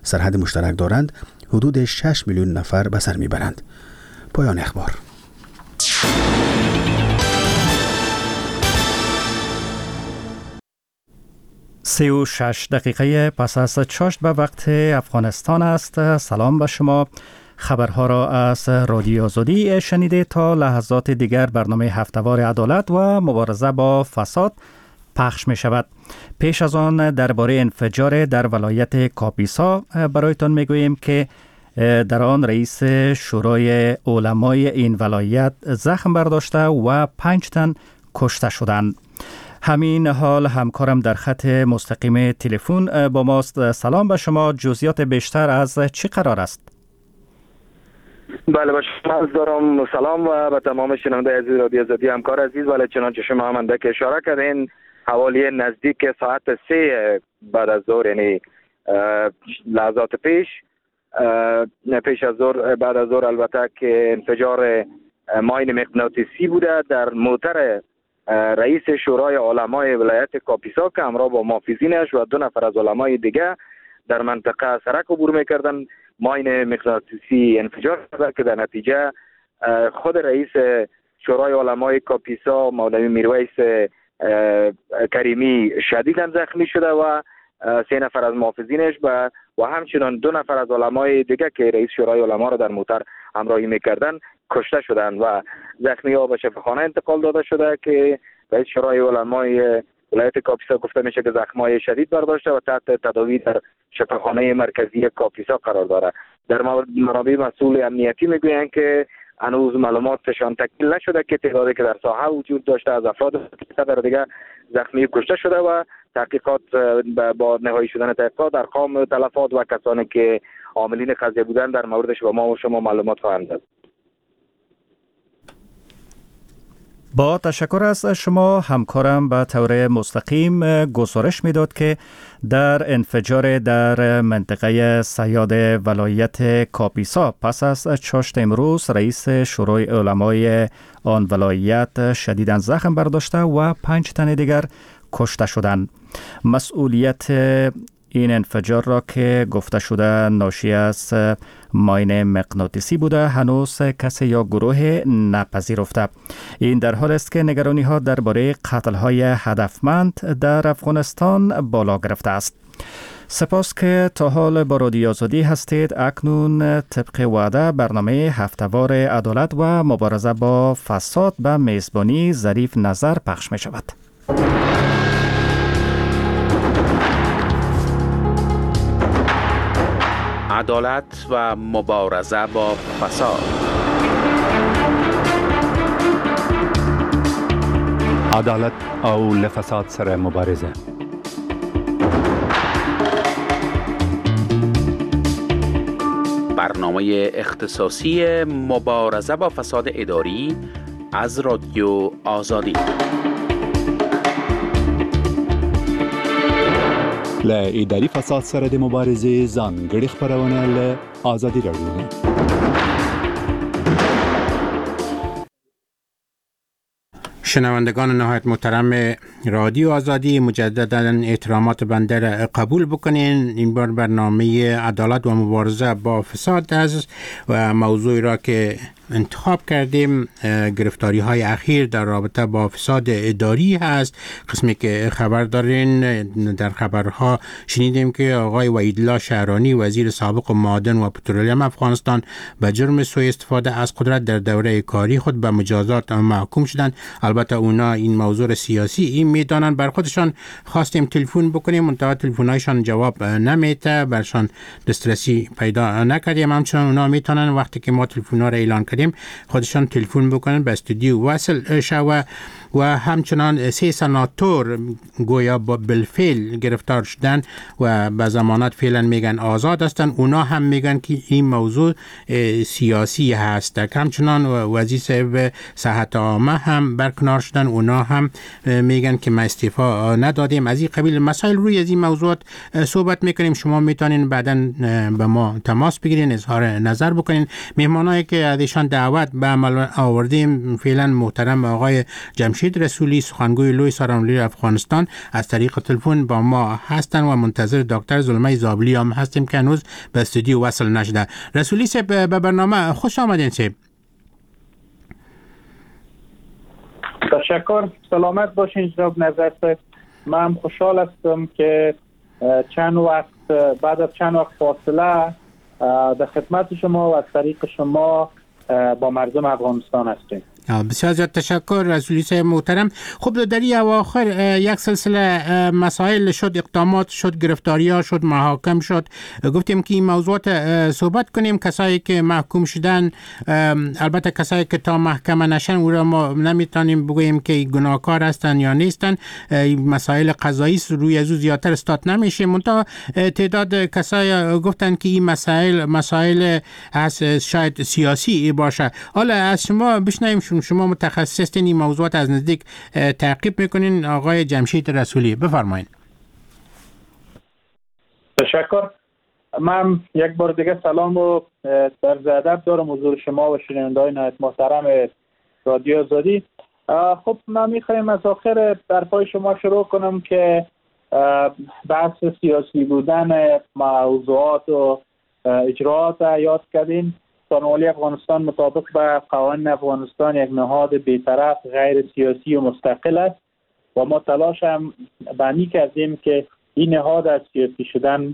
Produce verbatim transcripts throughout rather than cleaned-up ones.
سرحد مشترک دارند، حدود شش میلیون نفر به سر میبرند. پایان اخبار. سی و شش دقیقه پس از چاشت به وقت افغانستان است. سلام به شما. خبرها را از رادیو آزادی شنیده. تا لحظات دیگر برنامه هفتهوار عدالت و مبارزه با فساد پخش می شود. پیش از آن درباره انفجار در ولایت کاپیسا برایتان می گوییم که در آن رئیس شورای علمای این ولایت زخم برداشته و پنج تن کشته شدند. همین حال همکارم در خط مستقیم تلفن با ماست. سلام به شما. جزئیات بیشتر از چی قرار است؟ بله به شما از دارم سلام و به تمام شنونده عزیز رادیو آزادی. همکار عزیز، بله چنانچه شما هم که اشاره کردین، حوالی نزدیک ساعت سه بعد از ظهر، یعنی لحظات پیش پیش از ظهر بعد از ظهر البته، که انفجار ماین مغناطیسی بوده در موتر رئیس شورای علمای ولایت کاپیسا که همراه با محافظینش و دو نفر از علمای دیگه در منطقه سرک عبور میکردن. ماین مغناطیسی انفجار کرد که در نتیجه خود رئیس شورای علمای کاپیسا مولوی میرویس کریمی شدیداً زخمی شده و سه نفر از محافظینش و و همچنان دو نفر از علمای دیگه که رئیس شورای علما را در موتر همراهی میکردن کشته شدند و زخمی ها به شفاخانه انتقال داده شده که رئیس شورای علمای ولایت کاپیسا گفته میشه که زخم‌های شدید برداشته و تحت تداوی در شفاخانه مرکزی کاپیسا قرار داره. در منابع مسئول امنیتی میگویند که هنوز معلوماتشان تکمیل نشده که تعدادی که در ساحه وجود داشته از افراد در دیگه زخمی کشته شده و تحقیقات با نهایی شدن تحقیقات در ارقام تلفات و کسانی که عاملین قضیه بودند در موردش به ما و شما معلومات خواهند داد. با تشکر از شما. همکارم به طور مستقیم گزارش میداد که در انفجار در منطقه صیاد ولایت کاپیسا پس از چاشت امروز رئیس شورای علمای آن ولایت شدیداً زخم برداشته و پنج تن دیگر کشته شدند. مسئولیت این انفجار را که گفته شده ناشی از ماین مغناطیسی بوده هنوز کسی یا گروه نپذیرفته. این در حال است که نگرانی ها درباره قتل های هدفمند در افغانستان بالا گرفته است. سپاس که تا حال با رادیو آزادی هستید. اکنون طبق وعده برنامه هفتهوار عدالت و مبارزه با فساد به میزبانی ظریف نظر پخش می شود. عدالت و مبارزه با فساد. عدالت او لفساد سره مبارزه. برنامه اختصاصی مبارزه با فساد اداری از رادیو آزادی. ل اداري فساد سره د مبارزې ځانګړي خبرونه له آزادي راډیو. شنوندگان نهایت محترم رادیو آزادی، مجددا احترامات بنده را قبول بکنین. این بار برنامه عدالت و مبارزه با فساد است و موضوعی را که انتخاب کردیم گرفتاری های اخیر در رابطه با فساد اداری هست. قسمی که خبر دارین، در خبرها شنیدیم که آقای وحیدالله شهرانی وزیر سابق معادن و پترولیم افغانستان به جرم سوء استفاده از قدرت در دوره کاری خود به مجازات محکوم شدند. البته اونا این موضوع سیاسی این میدانن، بر خودشان خواستیم تلفن بکنیم منتها تلفن‌هایشان جواب نمیده، برشان دسترسی پیدا نکردیم. همچنان اونا میتونن وقتی که ما تلفن‌ها را اعلان کردیم خودشان تلفن بکنن به استودیو وصل شوه. و همچنان سه سناتور گویا با بالفعل گرفتار شدن و به ضمانت فعلا میگن آزاد هستن. اونا هم میگن که این موضوع سیاسی هست. همچنان وزیر صاحب صحت عامه هم برکنار شدن، اونا هم میگن که ما استعفا ندادیم. از این قبیل مسائل روی از این موضوعات صحبت میکنیم. شما میتونین بعداً به ما تماس بگیرین، اظهار نظر بکنین. مهمانایی که ازشان افغانستان دعوت به عمل آوردیم. فعلا محترم آقای جمشید رسولی، سخنگوی لوی سازمان افغانستان، از طریق تلفن با ما هستن و منتظر دکتر زلمه زابلی هم هستیم که هنوز به استودیو وصل نشده. رسولی صاحب به برنامه خوش آمدین. صاحب تشکر. سلامت باشین جناب نظر صاحب. من خوشحال هستم که چند وقت بعد از چند وقت فاصله در خدمت شما و از طریق شما با مردم افغانستان هستیم. بسیار زیاد تشکر رسولی صاحب محترم. خب در این اواخر یک سلسله مسائل شد، اقدامات شد، گرفتاری ها شد، محاکم شد. گفتیم که این موضوعات صحبت کنیم. کسایی که محکوم شدن، البته کسایی که تا محکمه نشن او را ما نمیتونیم بگوییم که گناهکار هستن یا نیستن. مسائل قضایی روی ازو زیادتر استاد نمیشه. منتها تعداد کسایی گفتن که این مسائل مسائل از شاید سیاسی باشه. حالا از شما بشنویم، شما متخصص هستین، این موضوعات از نزدیک تعقیب میکنین. آقای جمشید رسولی بفرمایید. تشکر. من یک بار دیگه سلام و در ادب دارم حضور شما و شنونده‌های نهایت محترم رادیو آزادی. خب من میخوایم از آخر حرفای شما شروع کنم که بحث سیاسی بودن موضوعات و اجراعات یاد کردین. سازمان افغانستان مطابق به قوانین افغانستان یک نهاد بی‌طرف غیر سیاسی و مستقل است و ما تلاش هم بانی کردیم که این نهاد از سیاسی شدن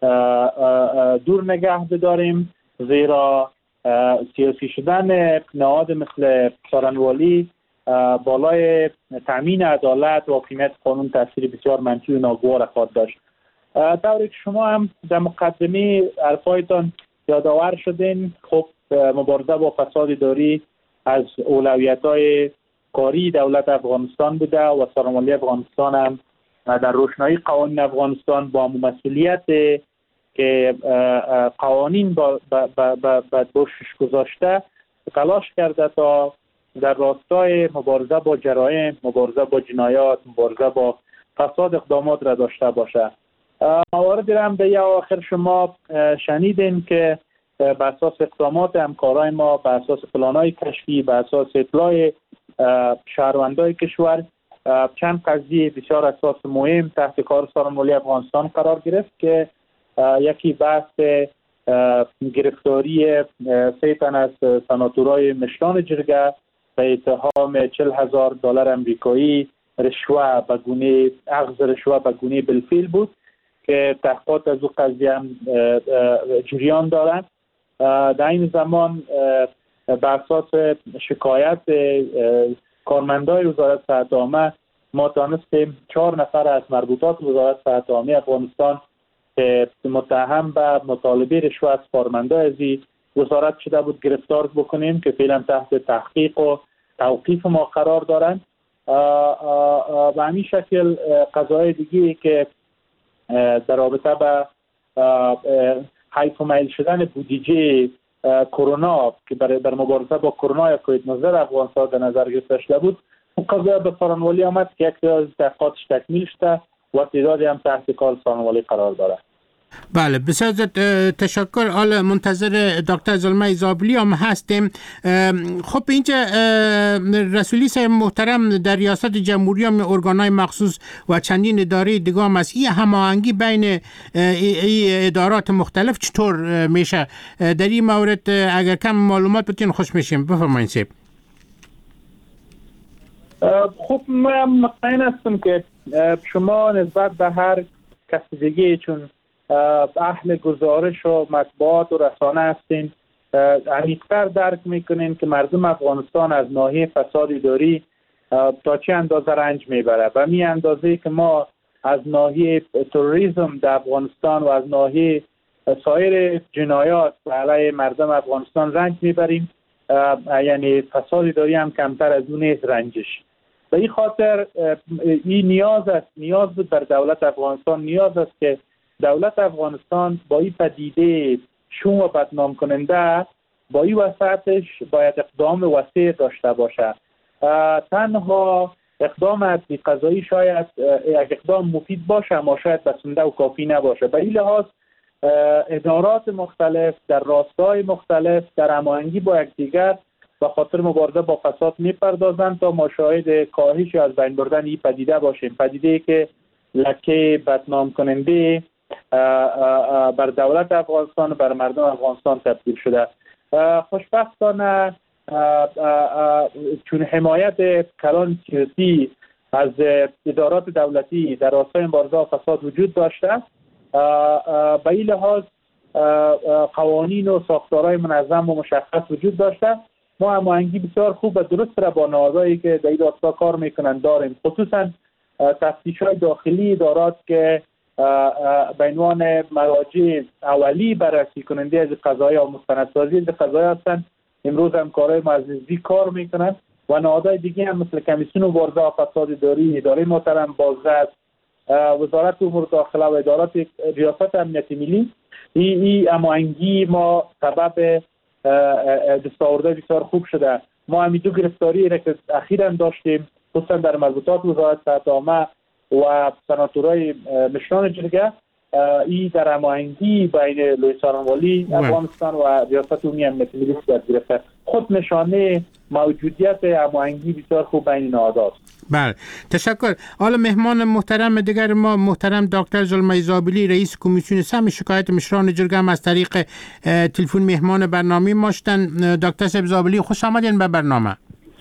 دور نگه بداریم، زیرا سیاسی شدن نهاد مثل سارنوالی بالای تامین عدالت و حاکمیت قانون تاثیر بسیار منفی و ناگوار خواهد داشت. طوری که شما هم در مقدمه حرفایتان یادآور شدین، خب مبارزه با فساد اداری از اولویت‌های کاری دولت افغانستان بوده و سازمان افغانستان هم در روشنایی قوانین افغانستان با مسئولیت که قوانین با با دوشش گذاشته تلاش کرده تا در راستای مبارزه با جرایم، مبارزه با جنایات، مبارزه با فساد اقدامات را داشته باشه. مواردی را هم به یا آخر شما شنیدین که به اساس اقدامات همکارای ما، به اساس پلان‌های کشفی، به اساس اطلاع شهروندای کشور، چند قضیه بسیار اساس مهم تحت کار سازمان افغانستان قرار گرفت که یکی بحث گرفتاری سه تن از سناتورای مشران جرگه به اتهام چهل هزار دلار امریکایی رشوه به گونه اخذ رشوه به گونه بالفعل بود که تحقیقات از او قضیه هم جریان دارند. در این زمان به اساس شکایت کارمندای وزارت صحت عامه ما تانستیم چهار نفر از مربوطات وزارت صحت عامه افغانستان که متهم به مطالبه رشوه از کارمندای از وزارت شده بود گرفتار بکنیم که فعلا تحت تحقیق و توقیف ما قرار دارند. و همین شکل قضایای دیگه که در رابطه با حیف و میل شدن بودجه کرونا که برای در مبارزه با کرونا یا کووید نوزده افغانستان در نظر گرفته شده بود، اون قضیه به سارنوالی آمد که یک تعداد تحقیقاتش تکمیل شده و تعدادی هم تحت کار سارنوالی قرار داره. بله بسیار تشکر. حالا منتظر دکتر زلمه زابلی هم هستیم. خب اینجا رسولی صاحب محترم در ریاست جمهوری هم ارگانهای مخصوص و چندین اداره دیگه هم است. این هماهنگی بین ای ادارات مختلف چطور میشه؟ در این مورد اگر کم معلومات بتین خوش میشیم. بفرمایید صاحب. خب من مطمئن هستم که شما نسبت به هر کس دیگه چون اهل گزارش و مطبوعات و رسانه هستین عمیق‌تر درک میکنین که مردم افغانستان از ناحیه فساد اداری تا چه اندازه رنج میبره و می اندازه که ما از ناحیه تروریسم در افغانستان و از ناحیه سایر جنایات علیه مردم افغانستان رنج میبریم، یعنی فساد اداری هم کمتر از اون نیست رنجش. به این خاطر این نیاز است نیاز بود بر دولت افغانستان نیاز است که دولت افغانستان با این پدیده شوم و بدنام کننده با این وسعتش باید اقدام وسیع داشته باشه. تنها اقدام عدلی قضایی شاید یک اقدام مفید باشه اما شاید بسنده و کافی نباشه. به این لحاظ ادارات مختلف در راستای مختلف در هماهنگی با یکدیگر به خاطر مبارزه با فساد میپردازند تا ما شاهد کاهش از بین بردن این پدیده باشیم. پدیده‌ای که لکه بدنام کننده بر دولت افغانستان و بر مردم افغانستان تبدیل شده. خوشبختانه چون حمایت کلان سیاسی از ادارات دولتی در راستای مبارزه با فساد وجود داشته، به این لحاظ قوانین و ساختارهای منظم و مشخص وجود داشته، ما هماهنگی بسیار خوب و درست را با نهادهایی که در این راستا کار میکنند داریم، خصوصا تفتیش‌های داخلی ادارات که به عنوان مراجع اولی بررسی کننده از قضایا و مستندسازی از قضایا هستند. امروز همکارای ما از نزدیک کار میکنند و نهادهای دیگه هم مثل کمیسیون مبارزه با فساد اداری، اداره محترم بازرس، وزارت امور داخله و ادارات ریاست امنیت ملی، این ای هماهنگی ما سبب دستاوردهای بسیار خوب شده. ما همین دو گرفتاری را که اخیراً داشتیم، خصوصا در مربوطات وزارت صحت عامه و سناتورای مشران جرگه، این در هماهنگی بین لوی سارنوالی افغانستان و ریاست عمومی امنیت ملی صورت گرفته. خود نشانه موجودیت هماهنگی بسیار خوب بین نهادها است. بله، تشکر. حالا مهمان محترم دیگر ما محترم دکتر زلمه زابلی، رئیس کمیسیون سهم شکایت مشران جرگه هم از طریق تلفن مهمان برنامه ما شدن. دکتر صاحب زابلی، خوش آمدین به برنامه.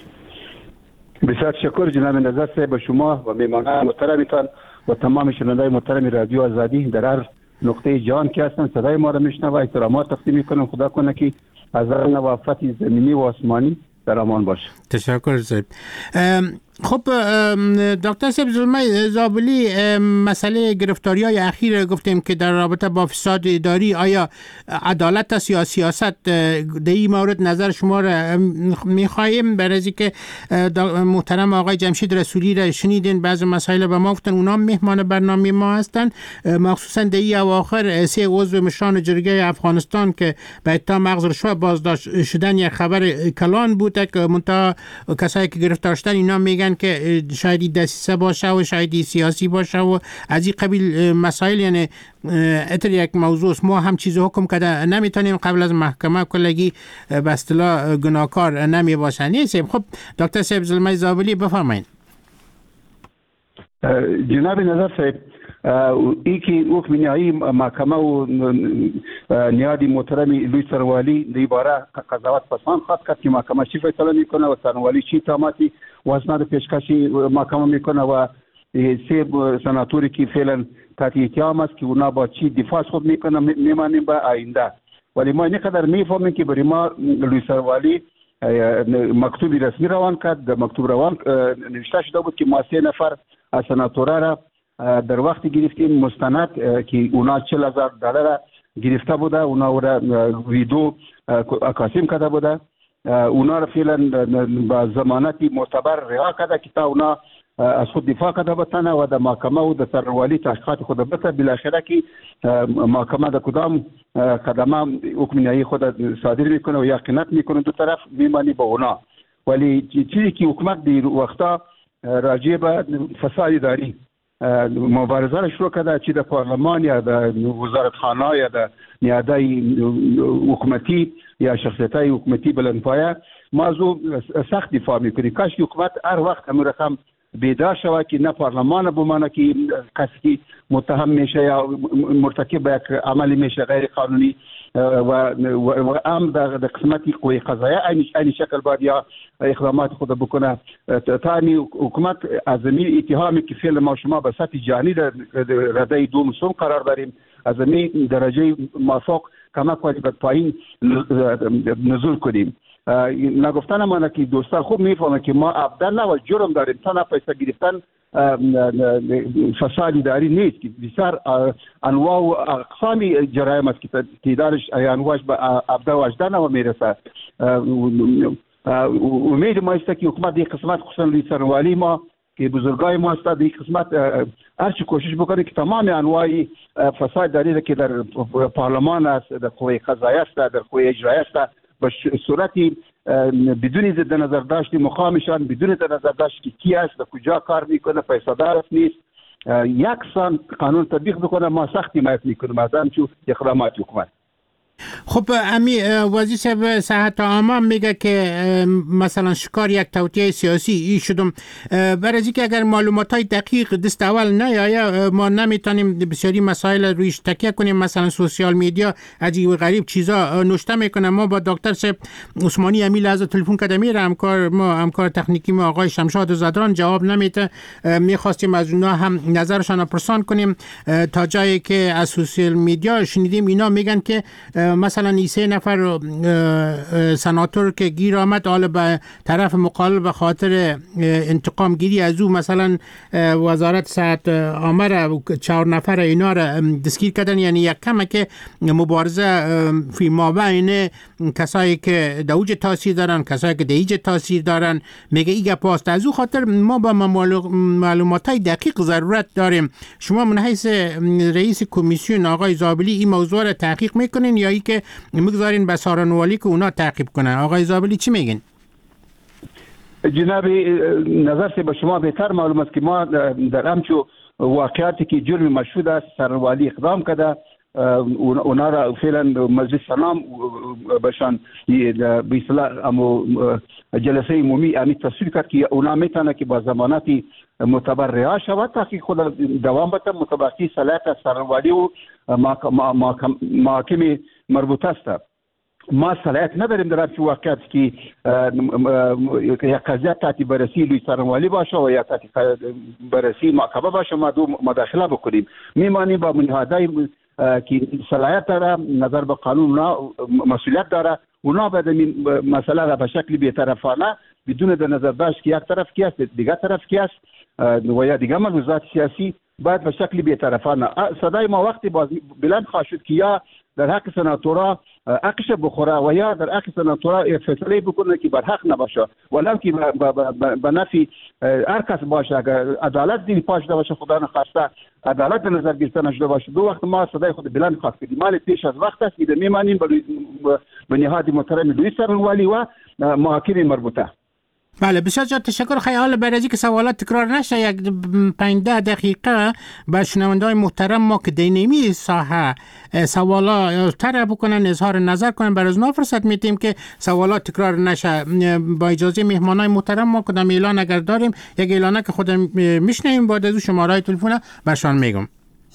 بسیار تشکر جناب نظر صاحب، به شما و مهمانان محترمتان و تمام شنوندگان محترم رادیو آزادی در هر نقطه جهان که هستند صدای ما را میشنوند و احترامات تقدیم میکنم. خدا کنه که از هر نوافت زمینی و آسمانی در امان باشه. تشکر صاحب. خب دکتر صاحب زلمه زابلی، مسئله گرفتاری های اخیر گفتیم که در رابطه با فساد اداری، آیا عدالت است یا سیاست؟ در این مورد نظر شما را میخواهیم. برای که محترم آقای جمشید رسولی را شنیدین بعض مسائل به ما گفتن، اونا مهمان برنامه ما هستن، مخصوصا در این اواخر سه عضو مشران جرگه افغانستان که به اتهام مغز رشوه بازداشت شدن یک خبر کلان بوده که منتها کسایی که گرفتار شدن اینا میگن که شاید دسیسه باشه و شاید سیاسی باشه و از این قبیل مسائل. یعنی اتر یک موضوع ما هم چیز حکم کرده نمیتونیم قبل از محکمه کلگی به اصطلاح گناهکار نمی باشه. نیست. خب دکتر صاحب زلمه زابلی بفرمایید. جناب نظر صاحب، ای که حکم نهایی محکمه و نیادی محترم لوی سارنوالی در باره قضاوت پسند خواهد کرد که محکمه چی فیصله میکنه و سارنوالی چی اتهاماتی و اسناد پیشکشی محکمه میکنه و سه سناتوری که فعلا تحت اتهام است که اونا با چی دفاع خود میکنه میمانیم به آینده. ولی ما اینقدر میفهمیم که برای ما لوی سارنوالی مکتوبی رسمی روان کرد. در مکتوب روان نوشته شده بود که ما سه نفر از سناتورا را در وقتی گرفتیم مستند که اونا چهل هزار دلار گرفته بوده، اونا را ویدیو اکاسیم کرده بوده، اونا را فعلا با ضمانتی معتبر رها کرده که تا اونا از خود دفاع کرده بتانه و در محکمه و در سارنوالی تحقیقات خود بته. بالاخره که محکمه در کدام قدمه حکم نهایی خود صادر میکنه و یقینت میکنه دو طرف میمانی با اونا. ولی چیزی که حکومت در وقتا راجع به فساد اداری مبارزه را شروع کرده، چی در پارلمان یا در وزارتخانه یا در نیادهای حکومتی یا شخصیت‌های حکومتی بلندپایه، ما از او سخت دفاع میکنیم. کاش که حکومت هر وقت همون رقم بیدار شود که نه پارلمان بمانه که کسی متهم میشه یا مرتکب به یک عمل میشه غیر قانونی و هم در قسمتی قوی قضاییه این شکل باید یا اقدامات خود بکنه. تانی حکومت از این اتهامی که فعل ما شما به سطح جهانی در رده دوم سوم قرار داریم، از این درجه موافق کمک کنیم به پایین نزول کنیم. نگفتن ما که دوستان خوب میفهمه که ما ابدال و جرم داریم، تا پیسه گرفتن فساد اداری نیست که بسیار انواع و اقسام جرایم است که تعدادش انواعش به ابدا و اجدان و میرسه. امید ما است که حکومت این قسمت خصوصا لوی سارنوالی ما که بزرگای ما است این قسمت هرچی کوشش بکنه که تمام انواع فساد اداری که در پارلمان است، در قوه قضاییه است، در قوه اجراییه است، به صورتی بدون ضد نظر داشت مقامشان، بدون ضد نظر داشت که کی است و کجا کار میکنه، پیسه‌دار است نیست، یک سان قانون تطبیق بکنه ما سختی حمایت میکنیم از همچون اقدامات حکومت. خب امی وزیر صاحب صحت عامه میگه که مثلا شکار یک توطئه سیاسی ای شدم. برای اینکه اگر معلومات های دقیق دست اول نیایه ما نمیتونیم بسیاری مسائل رویش تکیه کنیم. مثلا سوشیال میدیا عجیب و غریب چیزا نوشته میکنه. ما با دکتر صاحب عثمانی امی لحظه تلفن کرده میره همکار ما همکار تکنیکی ما آقای شمشاد زدران جواب نمیده. میخواستیم از اونا هم نظرشان پرسان کنیم تا جایی که از سوشیال میدیا شنیدیم اینا میگن که مثلا این سه نفر سناتور که گیر آمد حالا به طرف مقابل به خاطر انتقام گیری از او مثلا وزارت صحت عامه را چهار نفر اینا را دستگیر کردن. یعنی یک کمه که مبارزه فی مابین کسایی که دوج تاثیر دارن کسایی که دیج تاثیر دارن میگه ایگه پاست. از او خاطر ما با معلومات های دقیق ضرورت داریم. شما من حیث رئیس کمیسیون آقای زابلی این موضوع را تحقیق میکنین یا ای که میگذارین به سارنوالی که اونا تعقیب کنن؟ آقای زابلی چی میگین؟ جناب نظر سے به شما بهتر معلوم است که ما در همچو واقعاتی که جرم مشهود است سارنوالی اقدام کرده اونا را فعلا مجلس سلام بشان به اصطلاح امو جلسه عمومی امی تصویب کرد که اونا میتونه که با ضمانتی معتبر رها شود تحقیق خود دوام بده مطابقی صلاحیت سارنوالی و محاکم مربوطه است. ما صلاحیت نداریم در همچین واقعیت که یک قضیه تحت بررسی لوی سارنوالی باشه و یا تحت بررسی محکمه باشه ما دو مداخله بکنیم. میمانیم با منهادای که صلاحیت داره نظر به قانون مسئولیت داره اونا باید این مسئله را به شکل بی‌طرفانه بدون در نظر داشت که یک طرف کی است دیگر طرف کی است و یا دیگر ملحوظات سیاسی باید به شکل بی‌طرفانه. صدای ما وقتی بلند خواهد شد که یا در حق سناتورا حقش بخوره و یا در حق سناتورا فیصله بکنه که بر حق نباشه ولو که به نفع هر کس باشه. اگر عدالت دین پاش باشه خدا نخواسته عدالت به نظر گرفته نشده باشه دو وقت ما صدای خود بلند خواهد کردیم. مال پیش از وقت است که میمانیم به نهاد محترم لوی سارنوالی و محاکم مربوطه. بله بسیار جان تشکر. خیال برای اینکه سوالات تکرار نشه یک پنج ده دقیقه به شنونده‌های محترم ما که دینمی ساحه سوالات طرح بکنن اظهار نظر کنن برای از فرصت میدیم که سوالات تکرار نشه. با اجازه مهمانای محترم ما کدام اعلان اگر داریم یک اعلانه که خودم میشنویم بعد از شماره تلفن برشان میگم.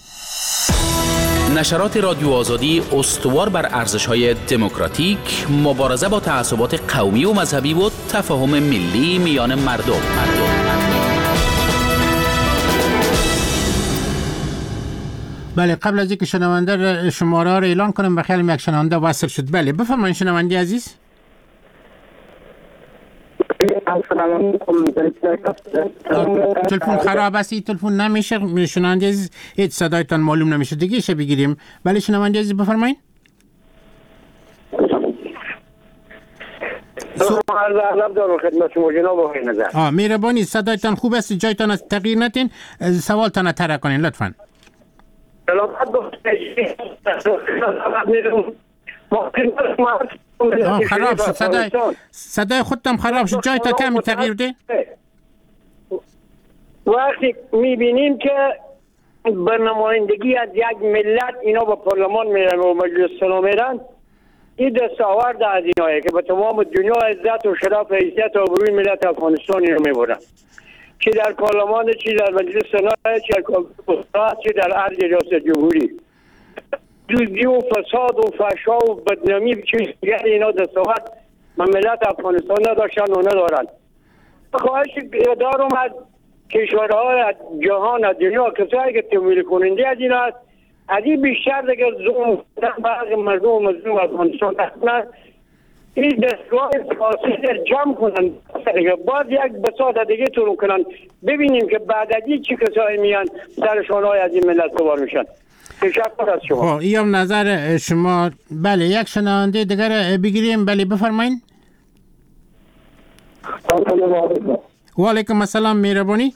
نشرات رادیو آزادی استوار بر ارزش‌های دموکراتیک، مبارزه با تعصبات قومی و مذهبی و تفاهم ملی میان مردم. بله قبل از اینکه شنونده شماره را اعلان کنم بخیال یک شنونده وصل شد. بله بفرمایید شنونده عزیز. تلفن خراب است تلفن نمیشه شنونده عزیز هیچ صدایتان معلوم نمیشه دیگه شه بگیریم. بله شنونده عزیز بفرمایید. عرض ادب دارم خدمت شما جناب آقای نظر. آ مهربانی صدایتان خوب است جایتان از تغییر ندین سوالتان طرح کنین لطفاً. سلامت آه خراب شد صدای صدای خودتم خراب شد جایتا کمی تغییر ده. وقتی میبینیم که به نمایندگی از یک ملت اینا به پارلمان میرن و مجلس سنا میرن این دستاورد از اینایه که به تمام دنیا عزت و شرف حیثیت و آبروی ملت افغانستان رو میبرن چی در پارلمان چی در مجلس سنا چی در کانگرس چی در هر ریاست جمهوری دوزی و فساد و فحشا و بدنامی چیز دیگر اینا دستاورد ملت افغانستان نداشتن و ندارن. خواهش دارم از کشورهای جهان از دنیا کسایی که تمویل کننده از این است از این بیشتر دیگه ظلم برای مردم و مظلوم افغانستان هستند این دستگاه سیاسی در جمع کنن باز یک بساط دیگه طور کنن ببینیم که بعد از این چی کسایی میان سرشان های از این ملت سوار میشن. تشکر از شما. خب این نظر شما. بله یک شنونده دیگر بگیریم. بله بفرمایید. و علیکم السلام مهربانی.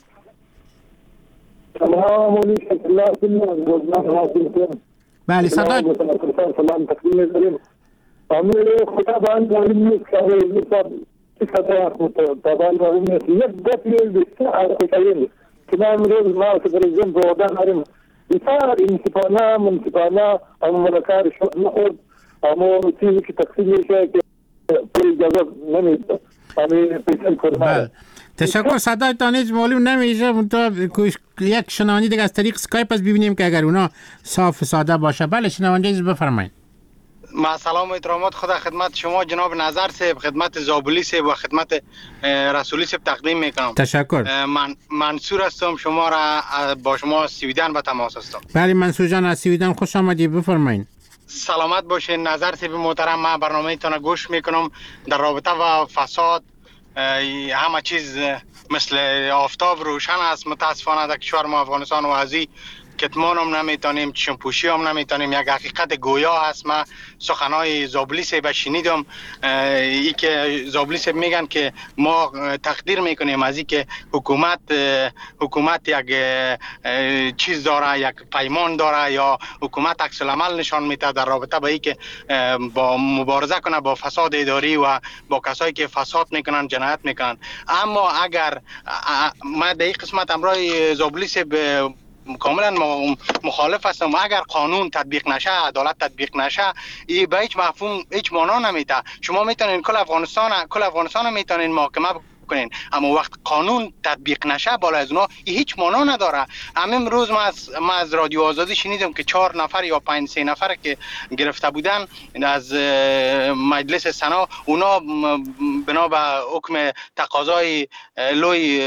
سلام علیکم. بله صدا سلام تقدیم می‌کنیم. امیر خدا باند داریم نیست که صدا طبعا داریم نیست یک دفعه بیشتر از خیلی که ما امروز ما پرزیدنت به عهده داریم بسیار منصفانه منصفانه اما کار شد نخورد اما چیزی که تقسیم میشه که پر اجازه نمیده همین پیسل کرده. تشکر. صدای تانیج معلوم نمیشه منتها یک شنوندی دیگه از طریق اسکایپ از ببینیم که اگر اونا صاف ساده باشه. بله شنونده عزیز بفرمایید. ما سلام و احترامات خدا خدمت شما جناب نظر صاحب، خدمت زابلی صاحب و خدمت رسولی صاحب تقدیم میکنم. تشکر. من منصور هستم، شما را با شما سویدن به تماس هستم. بله منصور جان از سویدن خوش آمدید، بفرمایید. سلامت باشین. نظر صاحب محترم، من برنامه تان گوش میکنم در رابطه و فساد. همه چیز مثل آفتاب روشن است متاسفانه در کشور ما افغانستان و ازی کتمان هم نمیتونیم، چشم پوشی هم نمیتونیم. یک حقیقت گویا هست. من سخنهای زابلی صاحب شنیدم، ای که زابلی صاحب میگن که ما تقدیر میکنیم از این که حکومت حکومت یک چیز داره، یک پیمان داره یا حکومت عکس العمل نشان میده در رابطه با ای که با مبارزه کنه با فساد اداری و با کسایی که فساد میکنن، جنایت میکنن. اما اگر ما در این قسمت امروز زابلی صاحب کاملا مخالف هستم، اگر قانون تطبیق نشه، عدالت تطبیق نشه، این به هیچ مفهوم هیچ معنا نمیده. شما میتونین کل افغانستان کل افغانستان میتونین محاکمه کنین، اما وقت قانون تطبیق نشه بالا از اونا هیچ معنا نداره. همین روز ما از ما از رادیو آزادی شنیدم که چهار نفر یا پنج سه نفر که گرفته بودن از مجلس سنا، اونا بنا به حکم تقاضای لوی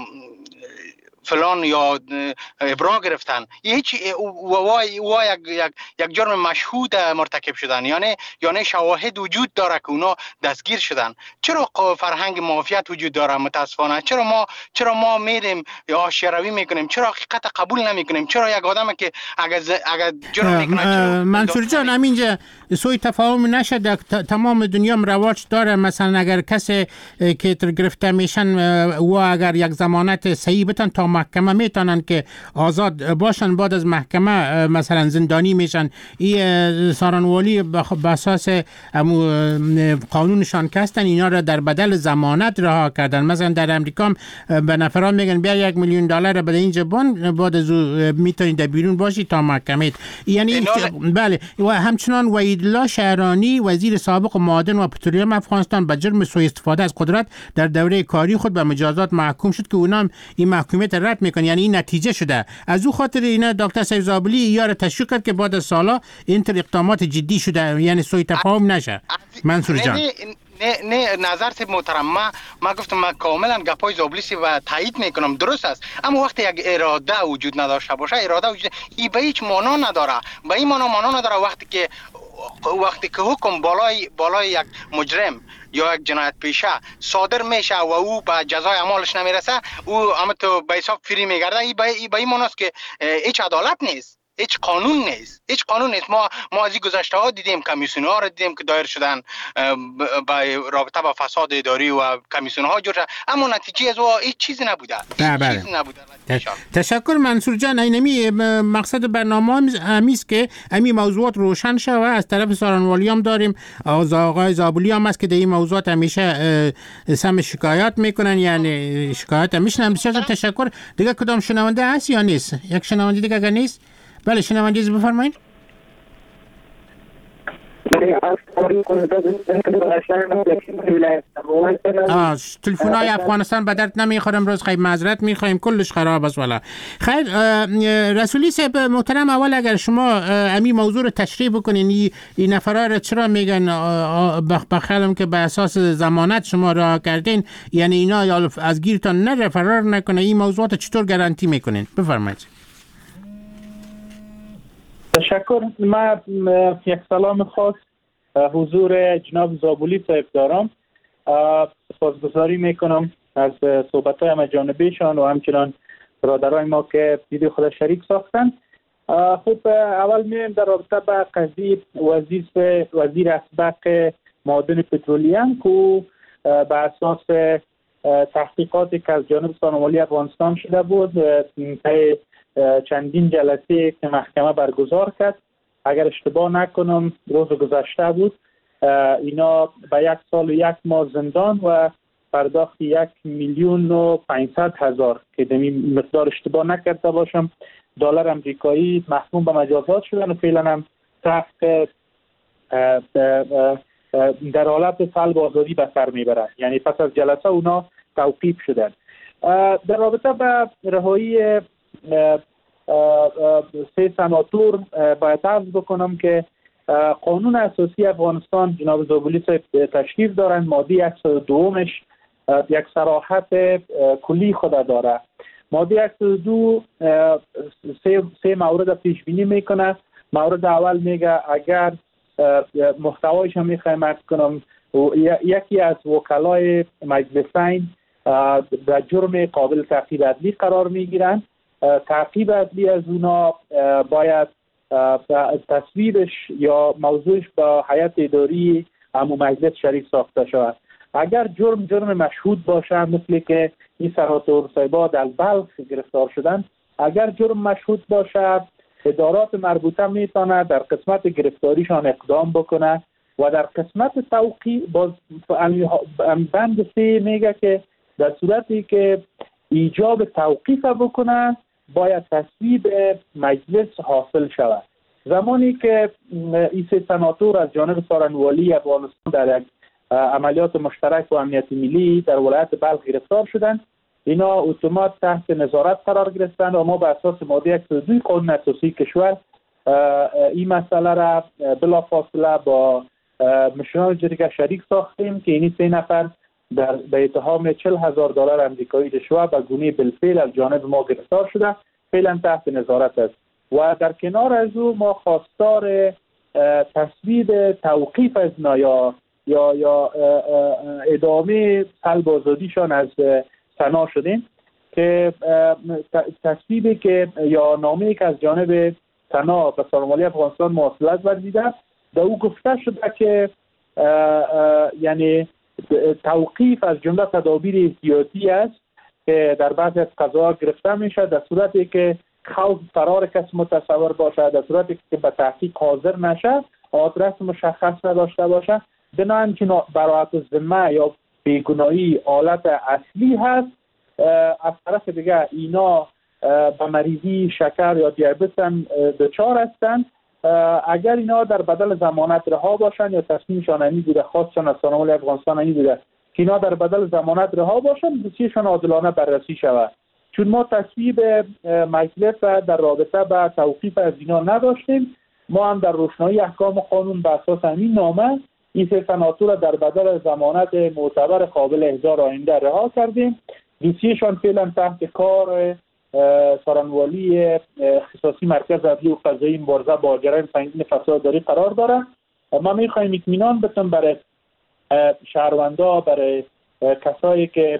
فلان یا ابرا گرفتن، هیچ و و یک یک یک جرم مشهود مرتکب شدن، یعنی یعنی شواهد وجود داره که اونا دستگیر شدن. چرا فرهنگ مافیات وجود داره متاسفانه؟ چرا ما چرا ما میریم یا آشیاروی میکنیم؟ چرا حقیقت قبول نمیکنیم؟ چرا یک آدم که اگر اگر جرم میکنه منصور جان همینجا سوی تفاهم نشه در تمام دنیا رواج داره. مثلا اگر کسی که گرفته میشن و اگر یک ضمانت صحیح بتن تا محکمه میتونن که آزاد باشن، بعد از محکمه مثلا زندانی میشن. این سارانوالی به اساس قانونشان که هستن اینا را در بدل ضمانت رها کردن. مثلا در امریکا به نفران میگن بیا یک میلیون دلار بده اینجا بان، بعد از میتونید در بیرون باشی تا محکمه. یعنی بله. و همچنان وحیدالله شعرانی وزیر سابق معادن و پترولیوم افغانستان به جرم سوء استفاده از قدرت در دوره کاری خود به مجازات محکوم شد که اونم این محکومیت رد میکنه، یعنی این نتیجه شده. از او خاطر اینا دکتر سیف زابلی یار تشویق کرد که بعد از سالا این اقدامات جدی شده، یعنی سوء تفاهم نشه. منصور جان نه نه نظر سیب محترم، ما ما گفتم ما کاملا گپای زابلیسی و تایید میکنم، درست است. اما وقتی یک اراده وجود نداشته باشه، اراده وجود این به هیچ معنا نداره. به این معنا معنا نداره وقتی که وقتی که حکم بالای بالای یک مجرم یا یک جنایت پیشه صادر میشه و او به جزای اعمالش نمیرسه، او اما تو به حساب فری میگرده. این به این معناست که هیچ عدالت نیست، هیچ قانون نیست، هیچ قانون نیست. ما ما از این گذشته ها دیدیم، کمیسیون ها را دیدیم که دایر شدن به رابطه با فساد اداری و کمیسیون ها جور، اما نتیجه از او هیچ چیزی نبوده. هیچ چیزی نبوده. تشکر منصور جان. اینمی مقصد برنامه همیست که امی موضوعات روشن شود. از طرف سارانوالی هم داریم از آقای زابلی هم است که در این موضوعات همیشه سم شکایت میکنن، یعنی شکایت میشنن. بسیار تشکر. دیگه کدام شنونده هست یا نیست؟ یک شنونده دیگه اگر نیست، بله شنونده از بفرمایید. آه تلفن‌های افغانستان به درد نمیخوره امروز، خیلی معذرت میخوایم، کلش خراب است. والا خیر رسولی صاحب محترم، اول اگر شما امی موضوع رو تشریح بکنین، این نفرا رو چرا میگن بخیالم که به اساس ضمانت شما را کردین، یعنی اینا یا از گیرتان نره فرار نکنه، این موضوعات چطور گارانتی میکنین؟ بفرمایید. تشکر. من یک سلام خاص حضور جناب زابلی صاحب دارم. سپاسگزاری میکنم از صحبت‌های همه جانبیشان و همچنان برادرای ما که ویدیو خود شریک ساختن. خب اول میریم در رابطه با قضیه وزیر وزیر اسبق معادن پترولیوم که به اساس تحقیقاتی که از جانب سارانوالی افغانستان شده بود، چندین جلسه که محکمه برگزار کرد، اگر اشتباه نکنم روز گذشته بود، اینا به یک سال و یک ماه زندان و پرداخت یک میلیون و پانصد هزار که دمی مقدار اشتباه نکرده باشم دلار امریکایی محکوم به مجازات شدن و فعلا هم تحت در حالت سلب آزادی به سر میبرند. یعنی پس از جلسه اونا توقیف شدن. در رابطه با رهایی سه سناتور باید عرض بکنم که قانون اساسی افغانستان جناب زغالی صاحب تشریف دارند. ماده صد و دو مش یک صراحت کلی خود داره. ماده صد و دو سه, سه مورد پیش بینی میکنه. مورد اول میگه اگر محتوایش هم میخوایم عرض کنم یکی از وکلای مجلسین در جرم قابل تعقیب عدلی قرار میگیرند، تعقیب عدلی از اونا باید تصویبش یا موضوعش با هیئت اداری عموم مجلس شریک ساخته شود. اگر جرم جرم مشهود باشه مثل که این سناتور صاحبا در بلخ گرفتار شدن، اگر جرم مشهود باشه ادارات مربوطه میتونه در قسمت گرفتاریشان اقدام بکنه و در قسمت توقیع باز بند سه میگه که در صورتی که ایجاب توقیف بکنه باید تصویب مجلس حاصل شود. زمانی که این سه سناتور از جانب سخنگوی افغانستان در یک عملیات مشترک و امنیت ملی در ولایت بلخ گرفتار شدند، اینا اتومات تحت نظارت قرار گرفتند و ما به اساس ماده صد و دو قانون اساسی کشور این مسئله را بلافاصله با مشران جرگه شریک ساختیم که این سه نفر در به اتهام چهل هزار دلار امریکایی رشوه به گونه بالفعل از جانب ما گرفتار شده، فعلا تحت نظارت است. و در کنار از او ما خواستار تصویب توقیف از نایا یا یا ادامه سلب آزادیشان از سنا شدیم که تصویبی که یا نامه‌ای که از جانب سنا به سازمان افغانستان مواصلت ورزیده در او گفته شده که یعنی توقیف از جمله تدابیر احتیاطی است که در بعضی از قضاها گرفته میشه در صورتی که خوف فرار کس متصور باشه، در صورتی که به تحقیق حاضر نشه، آدرس مشخص نداشته باشه، بنابراین که براعت ذمه یا بیگناهی حالت اصلی هست. از طرف دیگه اینا به مریضی شکر یا دیابت هم دچار هستند. اگر اینا در بدل ضمانت رها باشن یا تصمیمشان این بوده، خواستشان از سازمان افغانستان این بوده که اینا در بدل ضمانت رها باشن، دوسیشان عادلانه بررسی شود. چون ما تصویب مجلس در رابطه با توقیف از اینا نداشتیم، ما هم در روشنایی احکام قانون به اساس همین نامه این سه سناتور در بدل ضمانت معتبر قابل احضار آینده رها کردیم. دوسیشان فعلا تحت کار سخنگوی اختصاصی مرکز عدلی و قضایی مبارزه با جرایم سنگین فساداری قرار داره. ما میخوایم اطمینان بدیم برای شهروندا، برای کسایی که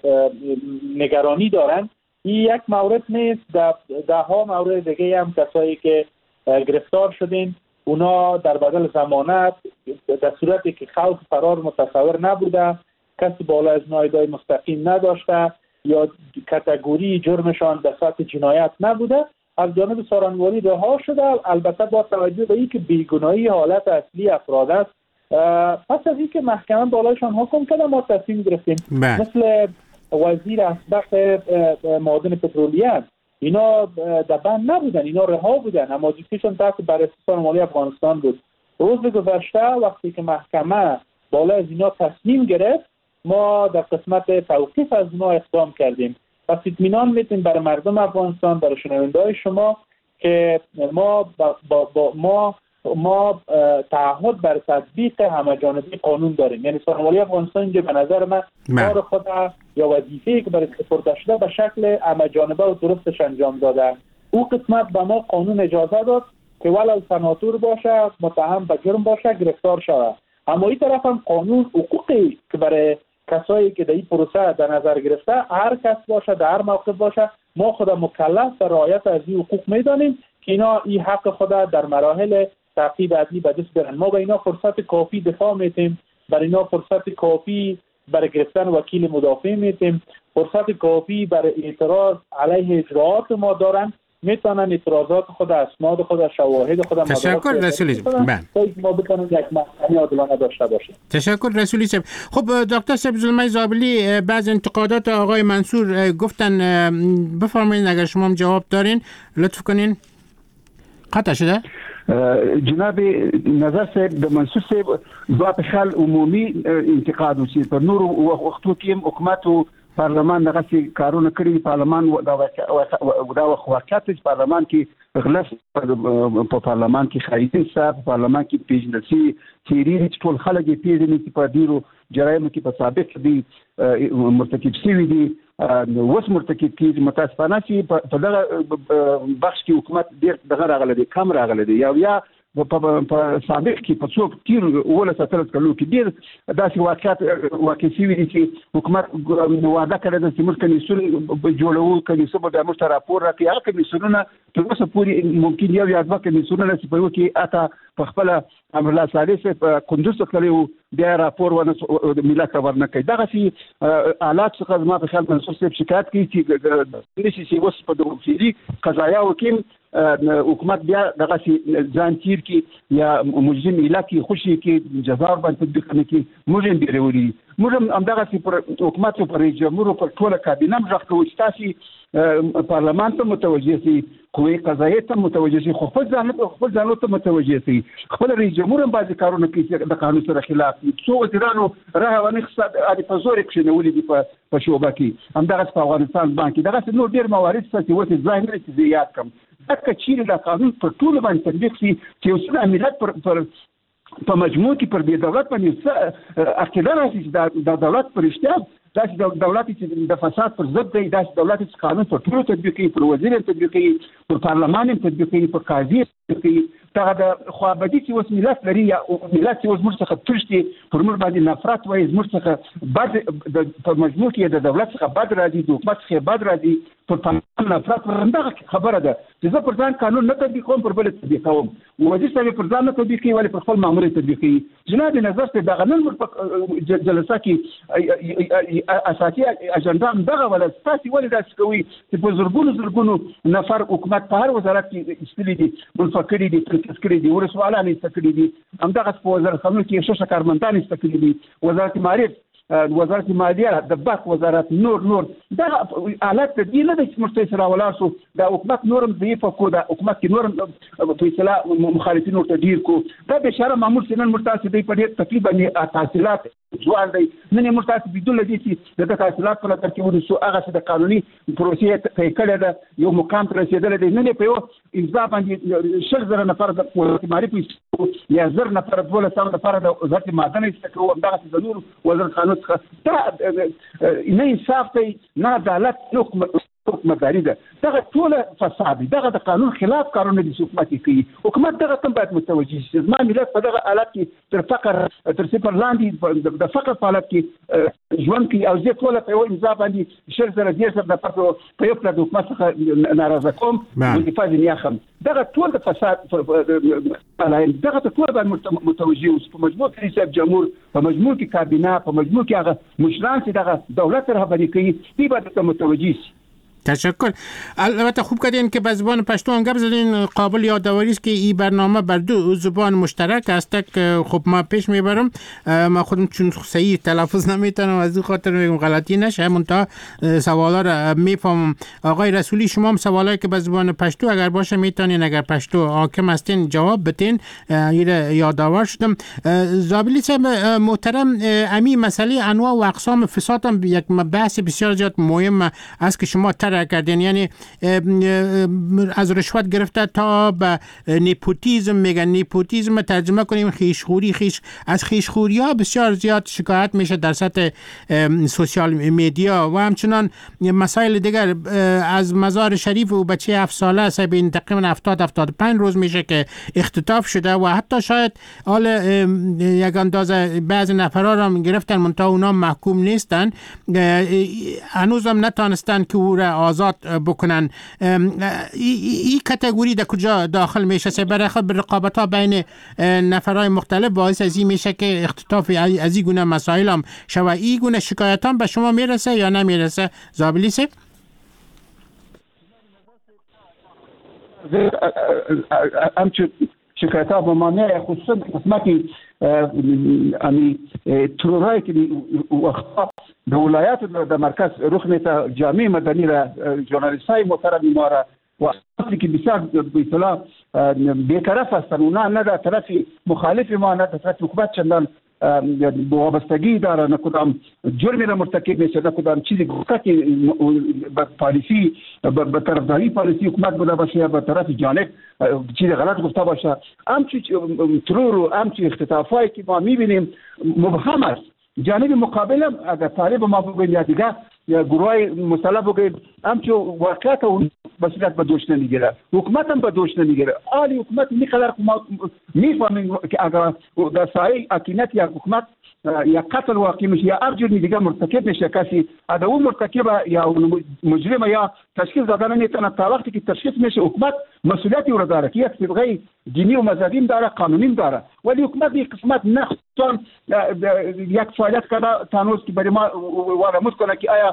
نگرانی دارن. این یک مورد نیست، ده ها مورد دیگه هم کسایی که گرفتار شدین اونا در بدل ضمانت در صورتی که خوف فرار متصور نبوده، کسی بالا از نایدای مستقیم نداشته یا کاتگوری جرمشان در سطح جنایت نبوده، از جانب سخنگوی رها شده. البته با توجه به اینکه بیگناهی حالت اصلی افراد است، پس از اینکه محکمه بالایشان حکم کرده ما تصمیم گرفتیم مثل وزیر اسبق معادن پترولیه اینا در بند نبودن، اینا رها بودن، اما دوستیشون تحت بررسی سازمان افغانستان بود. روز گذشته وقتی که محکمه بالا از اینا تصمیم گرفت، ما در قسمت توقیف از اینا اقدام کردیم. پس اطمینان میتیم برای مردم افغانستان، برای شنونده‌های شما که ما با, با, با ما ما تعهد بر تطبیق همه‌جانبه قانون داریم. یعنی سازمان افغانستان اینجا به نظر من کار خود یا وظیفه‌ای که برای سپرده شده به شکل همه‌جانبه و درستش انجام داده. او قسمت به ما قانون اجازه داد که ولو سناتور باشه، متهم به جرم باشه، گرفتار شود. اما این طرف هم قانون حقوقی که برای کسایی که در این پروسه در نظر گرفته، هر کس باشه، در هر موقع باشه، ما خود مکلف به رعایت از این حقوق میدانیم که اینا این حق خود در مراحل تعقیب عدلی به دست برن. ما به اینا فرصت کافی دفاع میتیم، برای اینا فرصت کافی برای گرفتن وکیل مدافع میتیم، فرصت کافی برای اعتراض علیه اجراءات ما دارن. میتونن اعتراضات خود، اسناد خود، شواهد خود، تشکر رسولی صاحب. بله ما بتونیم یک محکمه عادلانه داشته باشیم. تشکر رسولی صاحب. خب دکتر صاحب زلمه زابلی، بعض انتقادات آقای منصور گفتن، بفرمایید اگر شما هم جواب دارین لطف کنین. قطع شده؟ جناب نظر صاحب د منصور صاحب ځواب خل عمومي انتقاد وشي په نور وختو کې حکومت او پارلمان دغه کارونه کړی. پارلمان دا دا واقعیت چې پارلمان کې غلط په پارلمان کې خارجي صاحب په پارلمان کې پیژندل سي چې ټول خلک پیژني چې په ډیرو جرایمو کې په سابق دي مرتکب شوي دي، اوس مرتکب کیږي. متاسفانه چې په دغه بخش کې حکومت ډیر دغه راغلی دی، کم راغلی دی. یا یا په سابق کې په څو تیر ولس اتلس کلو کې ډیر داسې واقعیت واقع شوي دي چې حکومت وعده کړې ده چې موږ کمیسیون جوړوو، کمیسیون به موږ ته راپور راکړي. هغه کمیسیونونه تر اوسه پورې ممکن یو یا دوه کمیسیونونه چې په یو کې اته په خپله امرالله صالح صاحب کندوز ته تللی وو، بیا راپور ونه ملت ته ورنه کوي. دغسې حالات څخه زما په خیال منصور صاحب شکایت کوي چې نشي چې اوس په دغو فعلي قضایاو کې حکومت بیا دغسې ځان تیر کړي یا مجرم ایله کړي، خوشي کړي، جزا ورباندې تطبیق نه کړي. موږ هم بیرولي دي. موږ هم همدغسې پر حکومت او پر رئیس جمهور او پر ټوله کابینه هم غږ کوو چې تاسې پارلمان ته متوجه سئ، قوې قضاییې ته متوجه سئ، خو خپل ځان خپل ځانو ته متوجه سئ. خپل رئیس جمهور هم بعضې کارونه کوي چې د قانون سره خلاف دي. څو وزیرانو رایه ونخیسته په زور یې کښېنولي دي په شعبه کې، همدغسې په افغانستان بانک کې. دغسې نور ډېر موارد شته چې اوس یې ځای نه دی چې زه یاد کړم. ځکه چیرې دا قانون پر ټولو باندې تطبیق شي چې یو څه ملت پر پر په مجموع کې پر دې دولت باندې څه عقیده راشي چې دا دولت پر رښتیا داسې دولت چې د فساد پر ضد دی، داسې دولت چې قانون پر ټولو تطبیق کوي، پر وزیر یې تطبیق کوي، پر پارلمان یې تطبیق کوي، پر قاضي یې تطبیق کوي. دغه د خواهبدي چې اوس ملت لري یا ملت چې اوس موږ څخه تښتي، پر موږ باندې نفرت وایي، زموږ څخه بد په مجموع کې د دولت څخه بد راځي، د حکومت څخه بد راځي، پر پارلمان نفرت همدغه خبره ده چې زه پر ځان قانون نه تطبیقوم، پر بل تطبیق کوم. وزیر صاحب پر ځان نه تطبیق کوي ولې پر خپل مامور تطبیق کوي. جناب نظر صاحب دغه نن په جلسه کې اساسي اجنډا همدغه ولا تاسې ولې داسې کوئ چې په زرګونو زرګونو نفر حکومت په هر وزارت کې ایستلي دي، منفکري دي، ترکیز کړي دي، ولسوالان ایسته کړي دي، همدغسې په وزارتخانو کې ښه ښه کارمندان ایسته کړي دي، وزارت معارف، وزارت مالیه، د بانک وزارت، نور نور. دغه حالت د دې نه دی چې موږ ته یې راولاړ شو. دا حکومت نور هم ضعیفه کړو، دا حکومت کې نور هم په اصطلاح مخالفین ورته ډېر کړو. دا بېچاره مامور چې نن موږ تاسې دی په ډېر تکلیف باندې تحصیلات ځوان دی، نن یې موږ تاسې لیدلو دي چې د ده تحصیلات په لټر کې ونیسو، هغسې د قانوني پروسې طی کړې ده، یو مقام ته رسېدلی دی. نن یې په یو امضا باندې شل زره نفر د وزارت معارف ایستو یا زر نفر دولس سوه نفره د وزارت معدن ایسته کړو، همدغسې د نورو وزارت قانون څخه. دا نه انصاف دی، نه عدالت، نه حکومتداري ده. دغه ټوله فساد دی، دغه د قانون خلاف کارونه دي چې حکومت یې کوي. حکومت دغه ته باید متوجه شي. زما ملت په دغه حالت کې تر فقر تر صفر لاندې د فقر په حالت کې ژوند کوي، او زه ټوله په یو امضا باندې شل زره دېرش زره نفر په یو پله د حکومت څخه ناراضه کوم، دفاع ځینې اخلم. دغه ټول د فساد دغه ته ټول باید متوجه اوسو. په مجموع کې رئیس جمهور، په مجموع کې کابینه، په مجموع کې هغه مشران چې دغه دولت رهبري کوي، دوی باید ورته متوجه شي. تشکر. البته خوب کردین که به زبان پشتو هم گپ زدین. قابل یادآوری است که این برنامه بر دو زبان مشترک است که خب ما پیش میبرم. ما خودم چون صحیح تلفظ نمیتونم از این خاطر میگم غلطی نشه، منتها سوالا را میفهمم. آقای رسولی شما هم سوالایی که به زبان پشتو اگر باشه میتونین، اگر پشتو حاکم هستین جواب بدین. این یادآور شدم. زابلی صاحب محترم، امی مسئله انواع و اقسام فساد هم یک بحث بسیار زیاد مهم است که شما تر کردین، یعنی از رشوت گرفته تا به نیپوتیزم. میگن نیپوتیزم ترجمه کنیم خیشخوری. خیش از خیشخوری ها بسیار زیاد شکایت میشه در سطح سوشال میدیا و همچنان مسائل دیگر. از مزار شریف و بچه هفت ساله سبین تقریبا هفتاد هفتاد و پنج روز میشه که اختطاف شده و حتی شاید حال یک اندازه بعض نفرها را گرفتن منتها اونا محکوم نیستن، هنوز هم نتانستن که او را آزاد بکنن. این کاتگوری در کجا داخل میشه؟ سه برای خود رقابت ها بین نفرهای مختلف باعث از این میشه که اختطاف از این گونه مسائل هم شوه. این گونه شکایت هم به شما میرسه یا نمیرسه زابلی صاحب؟ همچون شکایت ها به ما میاد، خصوصا قسمتی امی ترورایی که وقتا در ولایات در مرکز رخ میده، جامعه مدنی را، ژورنالیست های محترم ما را و اصلی که بسیار به اصطلاح بی‌طرف هستند، اونا نه در طرف مخالف ما نه در طرف حکومت چندان وابستگی داره، نه کدام جرمی را مرتکب میشه، نه کدام چیزی گفته که به پالیسی به طرفداری پالیسی حکومت بوده باشه یا به طرف جانب چیز غلط گفته باشه. همچی ترور و همچی اختطافایی که ما میبینیم مبهم است. جانب مقابل هم اگر طالب ما بگوید یا دیگه یا گروه مسلح بگوید، همچی واقعیت اون مسئولیت به دوش نمیگیره، حکومت هم به دوش نمیگیره. آلی حکومت میقدر ما میفهمیم که اگر در سایه حکیمت یا حکومت یا قتل واقع میشه یا هر جور دیگه مرتکب میشه، کسی اگر اون مرتکب یا مجرم یا تشخیص دادن نمیتونه، تا وقتی که تشخیص میشه حکومت مسئولیتی او را داره که یک طبقه دینی و مذهبی داره، قانونی داره، ولی حکومت این قسمت نخصوصا یک فعالیت کرده تانوز که برای ما وارمود کنه که آیا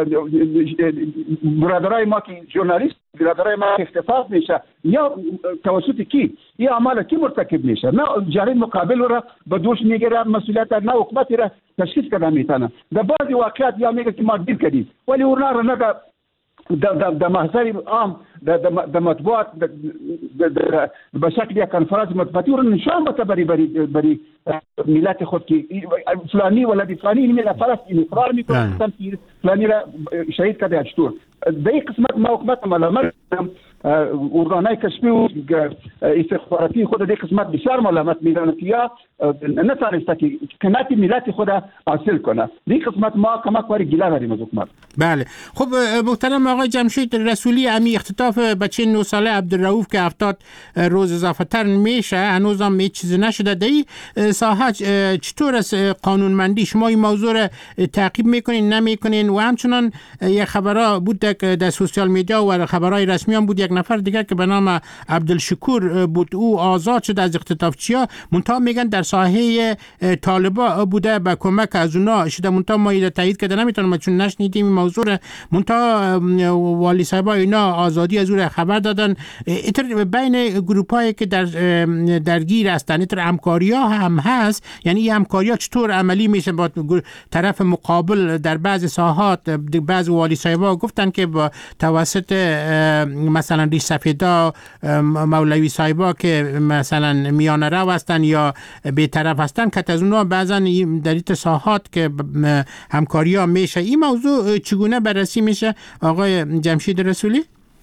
برادرای ما که ژورنالیست، برادرای ما که اختطاف میشه یا توسط کی یا اعمال کی مرتکب میشه، نه جانب مقابل را به دوش میگیره مسئولیت، نه حکومت را تشخیص کردن میتونه. در بعضی واقعیت یا میگه که ما دیر کردیم، ولی اونا را نه در محضر عام در مطبوعات به شکل یک کنفرانس مطبوعاتی رو نشان بده بری بری بری ملت خود که فلانی ولدی فلانی این ملت فلسطین اقرار میکنه فلانی را شهید کرده چطور. در این قسمت ما حکومت ملامت ارگانهای کشفی و استخباراتی خود در قسمت بسیار ملامت میدانه که یا نتانسته که کنات ملت خود حاصل کنه. در قسمت ما کمک واری گله داریم از حکومت. بله خب محترم آقای جمشید رسولی، امی اختطاف بچه نه ساله عبدالرؤوف که هفتاد روز اضافه تر میشه، هنوز هم هیچ چیزی نشده، در این ساحه چطور از قانونمندی شما این موضوع را تعقیب میکنین نمیکنین؟ و همچنان یک خبرها بود در سوشال میدیا و خبرهای رسمی هم بود یک نفر دیگر که به نام عبدالشکور بود، او آزاد شد از اختطافچی‌ها، منتها میگن در ساحه طالبا بوده به کمک از اونا شده، منتها ما اینو تایید کرده نمیتونم چون نشنیدیم این موضوع، منتها والی صاحب اینا آزادی از اون خبر دادن. اینطور بین گروپایی که در درگیر هستن اینطور همکاری‌ها هم هست، یعنی این همکاری‌ها چطور عملی میشه با طرف مقابل؟ در بعض ساحات بعض والی صاحب‌ها گفتن که با توسط مثلا ریش سفیدا مولوی صاحبا که مثلا میانه رو هستن یا بی‌طرف هستن که از اونها بعضا در این ساحات که همکاری ها میشه. این موضوع چگونه بررسی میشه آقای جمشید رسولی؟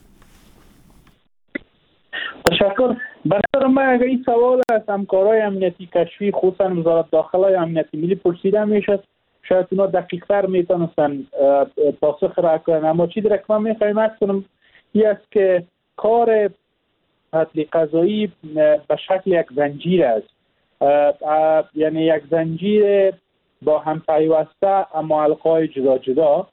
تشکر. به نظر من اگر این سوال از همکارای امنیتی کشفی خصوصا وزارت داخله امنیتی ملی پرسیده میشد، شاید اونا دقیق تر میتونستن پاسخ را کنن. اما چیزی را که من میخوایم از کنم این است که کار قتل قضایی به شکل یک زنجیر است، یعنی یک زنجیر با هم پیوسته اما حلقه‌های جدا جدا.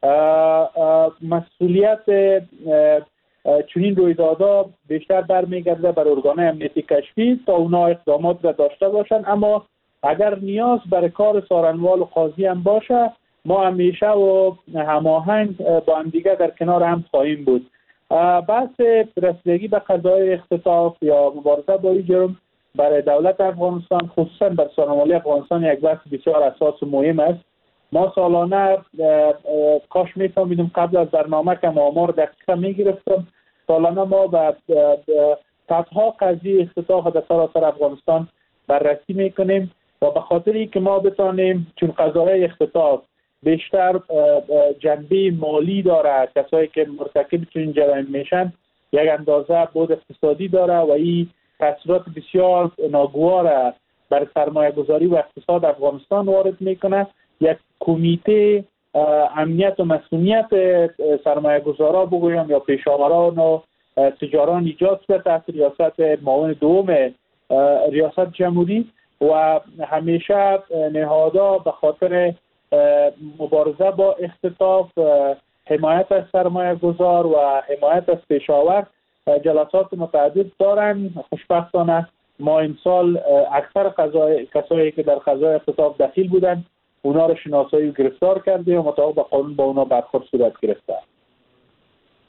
مسئولیت چنین رویدادها بیشتر برمیگرده بر ارگان‌های امنیتی کشفی تا اونا اقدامات را داشته باشند، اما اگر نیاز بر کار سارنوال و قاضی هم باشه ما همیشه و هماهنگ با هم دیگه در کنار هم خواهیم بود. بحث رسیدگی به قضای اختطاف یا مبارزه با این جرم برای دولت افغانستان خصوصا بر سارنوالی افغانستان یک بحث بسیار اساس و مهم است. ما سالانه کاش میفهمیدیم قبل از برنامه که آمار دقیقه میگرفتم، سالانه ما به صدها قضیه اختطاف در سراسر افغانستان بررسی میکنیم و به خاطر اینکه ما بتانیم چون قضای اختطاف بیشتر جنبه مالی داره، کسایی که مرتکب چنین جرایم میشن یک اندازه بود اقتصادی داره و این تاثیرات بسیار ناگوار بر سرمایه گذاری و اقتصاد افغانستان وارد میکنه. یک کمیته امنیت و مسئولیت سرمایه گذارا بگویم یا پیشاوران و تجاران ایجاد شده تحت ریاست معاون دوم ریاست جمهوری و همیشه نهادها به خاطر مبارزه با اختطاف، حمایت از سرمایه گذار و حمایت از پیشاور جلسات متعدد دارن. خوشبختانه ما این سال اکثر قضای کسایی که در قضای اختطاف دخیل بودن اونا رو شناسایی و گرفتار کردیم و مطابق با قانون با اونا برخورد صورت گرفته.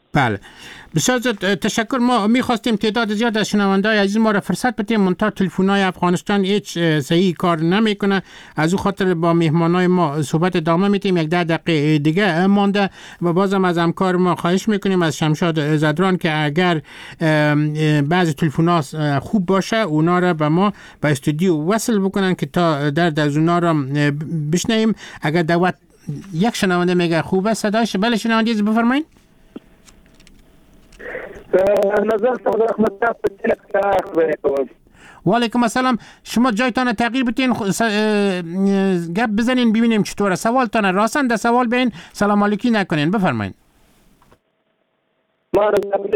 بله بسیار تشکر. ما میخواستیم تعداد زیاد از شنونده‌های عزیز ما را فرصت بدیم، منتها تلفن‌های افغانستان هیچ صحیح کار نمیکنه. از او خاطر با مهمانای ما صحبت ادامه میدیم. یک ده دقیقه دیگه مانده و بازم از همکار ما خواهش میکنیم از شمشاد زدران که اگر بعضی تلفن‌ها خوب باشه اونا را به ما به استودیو وصل بکنن که تا در از اونا را بشنویم. اگر دعوت یک شنونده میگه خوبه صداش، بله شنونده عزیز بفرمایید. نظرت رحمت و علیکم السلام. شما جایتان تغییر بتین گپ بزنین ببینیم چطوره. سوالتان راستن در سوال بین سلام علیکی نکنین. بفرمایید. ما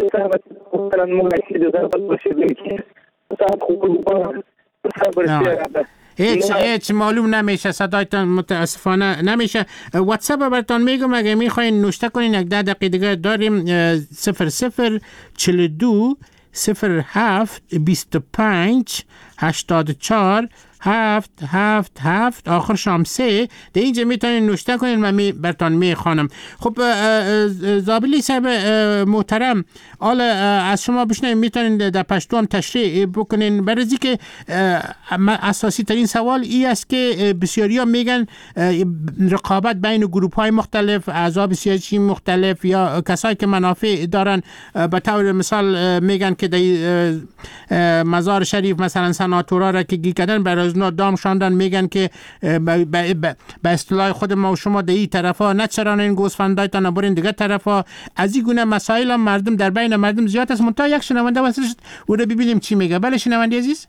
هیچ هیچ معلوم نمیشه، صدایتان متاسفانه نمیشه. واتساپ براتون میگم اگه میخواین نوشته کنین یک ده دقیقه دیگه داریم. صفر صفر چل دو صفر هفت بیست و پنج هشتاد و چهار هفت هفت هفت آخر شام سه در اینجا میتونین نوشته کنین من می براتون میخوانم. خب زابلی صاحب محترم، حالا از شما بشنویم میتونین در پشتو هم تشریح بکنین. برای که اساسی ترین سوال ای است که بسیاری ها میگن رقابت بین گروپ های مختلف، احزاب سیاسی مختلف یا کسایی که منافع دارن، به طور مثال میگن که در مزار شریف مثلا سناتورا را که گیر کردن برای اونا دام شاندن، میگن که به اصطلاح خود ما و شما در این طرفا نچرانین گوسفندایتان برین دیگه طرفا. از این گونه مسائل هم مردم در بین مردم زیاد است. منتها یک شنونده واسه او رو ببینیم چی میگه. بله شنونده عزیز.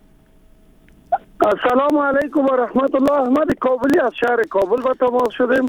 السلام علیکم و رحمت الله. احمد کابلی از شهر کابل با تماس شدیم.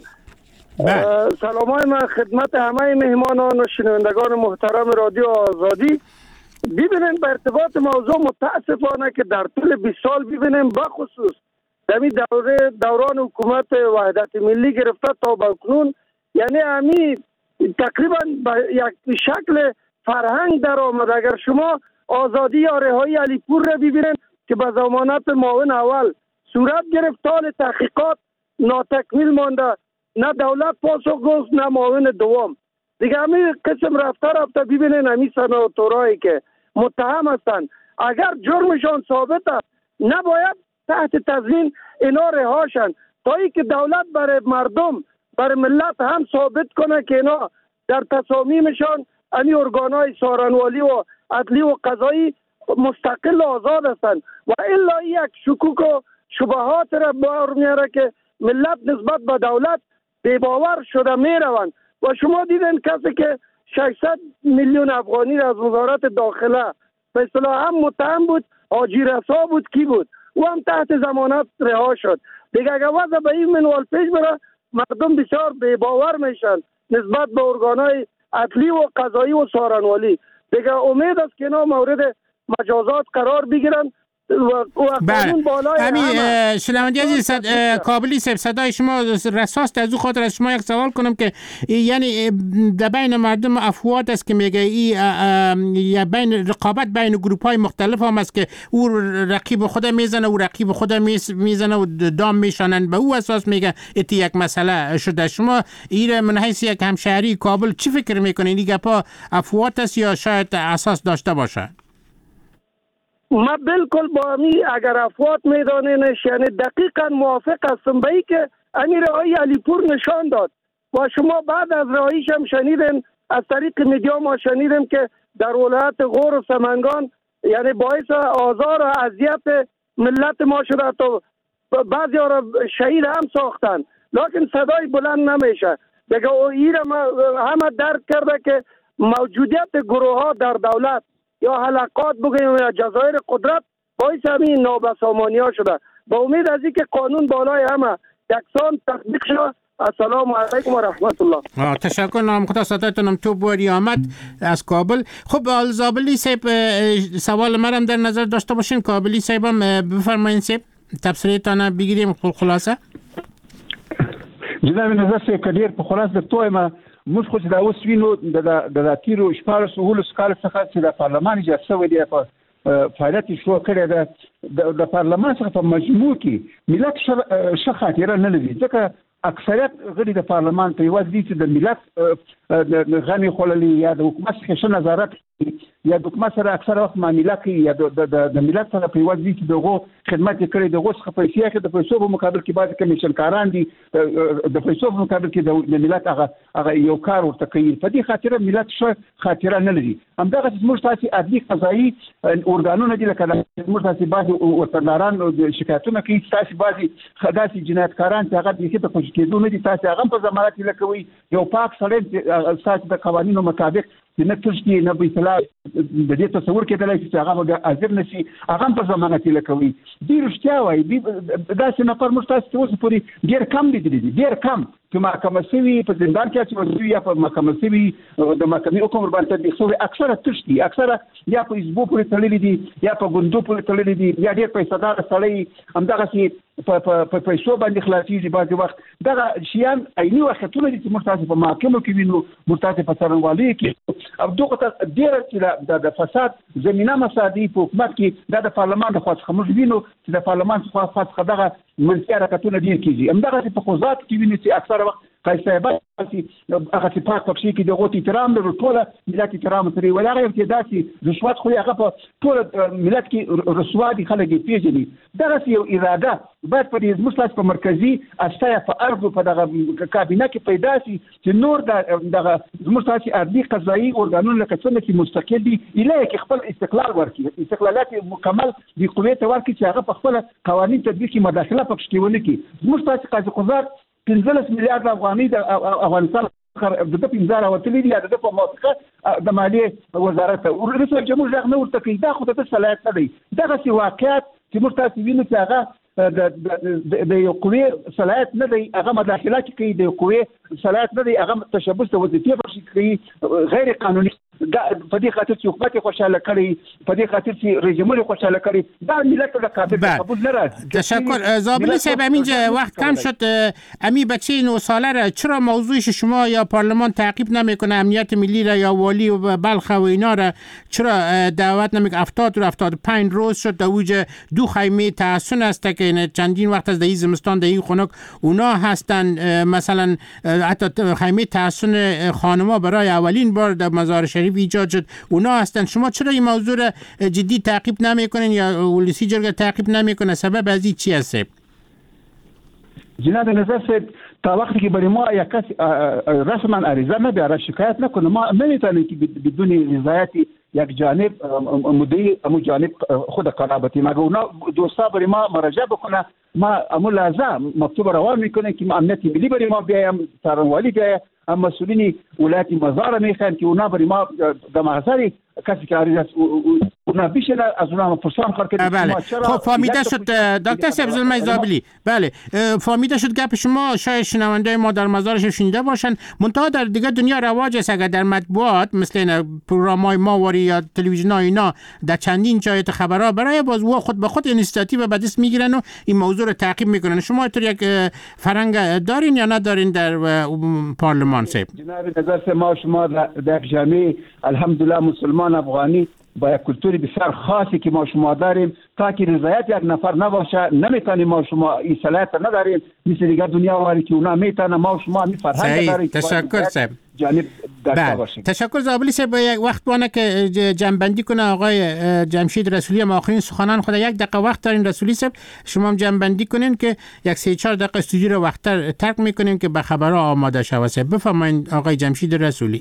سلامای من خدمت همه مهمانان و شنوندگان محترم رادیو آزادی. ببینیم به ارتباط موضوع متاسفانه که در طول بیست سال ببینیم بخصوص در این دوره دوران حکومت وحدت ملی گرفته تا به کنون، یعنی همین تقریبا به یک شکل فرهنگ در آمد. اگر شما آزادی یا رهایی علیپور را ببینید که به ضمانت معاون اول صورت گرفت، حال تحقیقات ناتکمیل مانده، نه دولت پاسخ گفت نه معاون دوم. دیگه همین قسم رفته رفته ببینین همین سناتورایی که متهم هستند اگر جرمشان ثابت است نباید تحت تضمین اینا رهاشن تا ای که دولت برای مردم برای ملت هم ثابت کنه که اینا در تصامیمشان همین ارگانهای سارنوالی و عدلی و قضایی مستقل و آزاد هستند و الا یک شکوک و شبهات را بار میاره که ملت نسبت به دولت بی‌باور شده میروند. و شما دیدن کسی که ششصد میلیون افغانی را از وزارت داخله به اصطلاح هم متهم بود، حاجی رسا بود، کی بود، او هم تحت ضمانت رها شد. دیگه اگر وضع به این منوال پیش بره مردم بسیار بی‌باور میشن نسبت به ارگانهای عدلی و قضایی و سارنوالی. دیگه امید است که اینا مورد مجازات قرار بگیرن و قانون بالای همین. شنونده عزیز کابلی صاحب صدای شما رساست، از او خاطر از شما یک سوال کنم که یعنی در بین مردم افواد است که میگه ای بین رقابت بین گروپ های مختلف هم است که او رقیب خود میزنه و رقیب خود میزنه و دام میشانن، به او اساس میگه اتی یک مسئله شده. شما این من حیث یک همشهری کابل چی فکر میکنین؟ این گپا افواد است یا شاید اساس داشته باشه؟ ما بالکل با امی اگر افواد میدانینش یعنی دقیقا موافق هستم به ای که امی رهایی علیپور نشان داد و شما بعد از رهاییش هم شنیدن از طریق میدیا ما شنیدیم که در ولایت غور و سمنگان یعنی باعث آزار و اذیت ملت ما شده تا بعضی ها را شهید هم ساختن، لکن صدای بلند نمیشه. دیگه این همه درک کرده که موجودیت گروه ها در دولت یا حلقات بگویم یا جزایر قدرت باعث همین نابسامانی ها شده. با امید از اینکه قانون بالای همه یکسان تطبیق شد. السلام علیکم و رحمت الله. تشکر. نام خدا ستایتونم تو بوری آمد از کابل. خب آلزابلی صاحب سوال مرم در نظر داشته باشین. کابلی صاحب هم بفرمایین صاحب تبصریتان بگیریم خلاصه. جناب نظر صاحب کدیر په خلاصه توه ما موږ خو دا اوس وینو د د تیرو شپږ اوولس کال څخه چې د پارلمان اجازه ولې په فعالیت شروع کړې ده د پارلمان څخه په مجموع کې ملت ښه خاطره نه لري، ځکه اکثریت غړي د پارلمان په یوازې دي چې د ملت غنی خللی یا د حکومت څخه نظارت یا د حکومت سره اکثر وخت معامله کوي یا د ملت سره په وځي چې دغه خدمت کوي دغه څخه پیسې اخلي د پیسو په مقابل کې بعض کمیشن کاران دي د پیسو په مقابل کې د ملت هغه هغه یو کار ورته کوي په دې خاطر ملت شو خاطر نه لري همدغه زموږ تاسو عدلي قضایي ارګانونه دي لکه زموږ تاسو بعض وطنداران شکایتونه کوي تاسو بعض خداسي جنایتکاران چې هغه د هیڅ په کوشش نه دي تاسو هغه په ضمانت لکوي یو پاک سړی تاسو د قوانینو مطابق چې نه تشکی نه به اطلاع د دې تصور کېدلای چې هغه به حاضر نشي هغه په ضمانت لکوي ډیر رښتیا وایي دا چې نفر مستاسو ته اوس پورې ډیر کم دي ډیر کم چې محکمه سوي په زندان کې چې یا په محکمه سوي د محکمې حکم باندې تطبیق شوی اکثره تشکی اکثره یا په حزبو پورې تړلي دي یا په ګوندو پورې تړلي دي یا ډیر پیسې دار سړی همدغه سي په پیسو باندې خلاصيږي بعض وخت دا شیان عیني وختونه دي چې مستاسو په محکمو کې وینو مستاسو په څرنګوالي کې او دغه ډیر چې د فساد زمينه مسادي په حکومت کې د پارلمان د خاص خموج وینو چې د پارلمان څخه خاص دغه منځي حرکتونه ډیر کیږي همدغه په قضات کې ویني چې اکثر وخت قایصابه چې هغه چې پاک پکشي کې د غوتی احترام لري ټول ملت احترام لري ولا غیر کې داسي رشوت خو هغه په ټول ملت کې رسوا دي خلک پیژني دغه یو اراده باید په دې مستاس په مرکزی استیا په ارض په دغه کابینه کې پیدا شي چې نور دغه مستاس عدلي قضایي ارګانونه لکه څنګه چې مستقل دي الهي کې خپل استقلال ورکړي استقلالات مکمل دی قوت ورکړي چې هغه په خپل قوانين تطبیق کې مداخله پکښ کوي کې مستاس قاضي قضات پنځلس میلیارډ افغانۍ د افغانستان د پنځه راوتلي دي د په موافقه د مالیې وزارت ورسره جمهور ځخ نه ورته کوي دا خو د صلاحیت نه دی دغه سی واقعیت چې مرتاسي ویني چې هغه د د یو قوې صلاحیت نه دی هغه مداخله کوي د قوې صلاحیت نه دی هغه تشبث د وظیفې په کوي غیر قانوني دا په دې خاطر چې حکومت خوشاله کړي په دې خاطر چې رژیمونه خوشاله کړي دا ملت له قابل قبول نه راځي تشکر زابلی صاحب همینجا وقت کم شد امی بچه نو ساله را چرا موضوعش شما یا پارلمان تعقیب نمیکنه امنیت ملی را یا والی و بلخ و اینا را چرا دعوت نمیکنه هفتاد و هفتاد و پنج روز شد در اوج دو خیمه تحسن است که چندین وقت از دهی زمستان دهی خنک اونا هستن مثلا حتی خیمه تحسن خانما برای اولین بار در مزار شریف ایجاد شد اونا هستن شما چرا این موضوع را جدی تعقیب نمیکنین یا ولسی جرگه تعقیب نمیکنه سبب از این چی هست؟ جناب نظر صاحب تا وقتی که برای ما یک کس رسما عریضه نبیاره شکایت نکنه ما نمیتونیم که بدون رضایت یک جانب مدعی امو جانب خود قرابتی مگه اونا دوستا برای ما مراجعه بکنه ما امو لازم مکتوب روان میکنه که امنیت ملی برای ما بیایم څارنوالي بیایم اما مسئولین ولایت مزار میخوان که اونا برای ما در محضر کسی که عریض اونا بیشتر از اونا پرسان کار کنیم. بله خب فهمیده شد دکتر صاحب زلمه زابلی بله فهمیده شد گپ شما شاید شنونده ما در مزارش شنیده باشن منتها در دیگه دنیا رواج است اگر در مطبوعات مثل پروگرام‌های ماوری یا تلویزیون‌ها اینا در چندین جای خبرها برای باز و خود به خود اینیشیتیو به دست میگیرن و این موضوع رو تعقیب میکنن شما تو یک فرنگ دارین یا ندارین در پارلمان صاحب؟ جناب نظر ما شما در جامعه الحمدلله مسلمان افغانی با یک کلتوری بسیار خاصی که ما شما داریم تا که رضایت یک نفر نباشه نمیتونیم ما شما این صلاحیت نداریم مثل دیگر دنیا واری که اونا میتونه ما شما می فرهنگ داریم. تشکر صاحب. جانب داشته باشیم. تشکر زابلی صاحب یک وقت بانه که جنبندی کنه آقای جمشید رسولی ما آخرین سخنان خود یک دقیقه وقت دارین رسولی صاحب شما هم جنبندی کنین که یک سه چهار دقیقه استودیو رو وقت ترک میکنیم که به خبرها آماده شود صاحب بفرمایید آقای جمشید رسولی.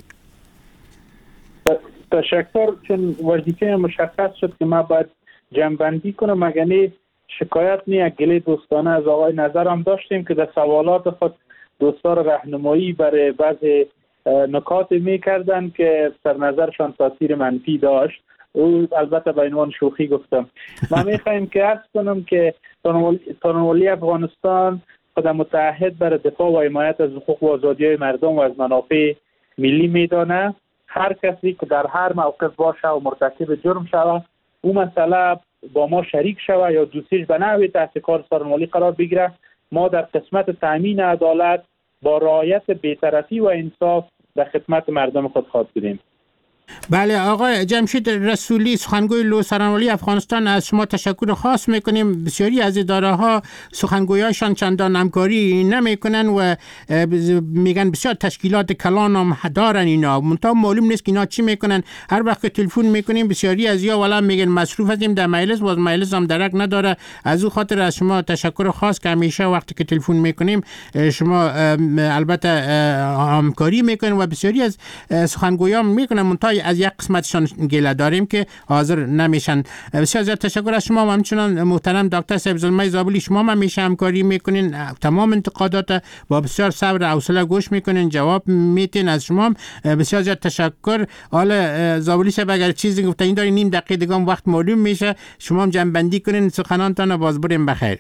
تشکر چون وظیفه مشخص شد که ما باید جنبندی کنم مگه شکایت نی گله دوستانه از آقای نظر هم داشتیم که در سوالات خود دوستان راهنمایی برای بعضی نکات میکردن که سر نظرشان تاثیر منفی داشت او البته به عنوان شوخی گفتم ما میخوایم که عرض کنم که ثانیه‌ولی افغانستان خود متحد برای دفاع و حمایت از حقوق و آزادی‌های مردم و از منافع ملی میدانه هر کسی که در هر موقف باشه و مرتکب جرم شود او مسئله با ما شریک شود یا دوستیش به نحوی تحت کار ثانیه‌ولی قرار بگیره ما در قسمت تامین عدالت با رعایت بی‌طرفی و انصاف در خدمت مردم خود خواهد بودیم. بله آقای جمشید رسولی سخنگوی لو سرانوالی افغانستان، از شما تشکر خاص میکنیم. بسیاری از اداره‌ها سخنگویاشان چندان همکاری نمیکنن و میگن بسیار تشکیلات کلان هم دارن اینا، منتها معلوم نیست که اینا چی میکنن. هر وقت که تلفن میکنیم بسیاری از یا والا میگن مصروف هستیم در مجلس، باز مجلس هم درک نداره. از او خاطر از شما تشکر خاص که همیشه وقتی که تلفن میکنیم شما البته همکاری میکنین و بسیاری از سخنگویان میکنن، منتها از یک قسمتشان گله داریم که حاضر نمیشن. بسیار زیاد تشکر از شما و همچنان محترم دکتر صاحب زلمه زابلی، شما هم همیشه همکاری میکنین، تمام انتقادات با بسیار صبر و حوصله گوش میکنین، جواب میتین. از شما هم بسیار زیاد تشکر. حالا زابلی صاحب اگر چیزی گفتین دارین نیم دقیقه دیگه هم وقت معلوم میشه، شما هم جمع بندی کنین سخنانتان و باز بریم بخیر.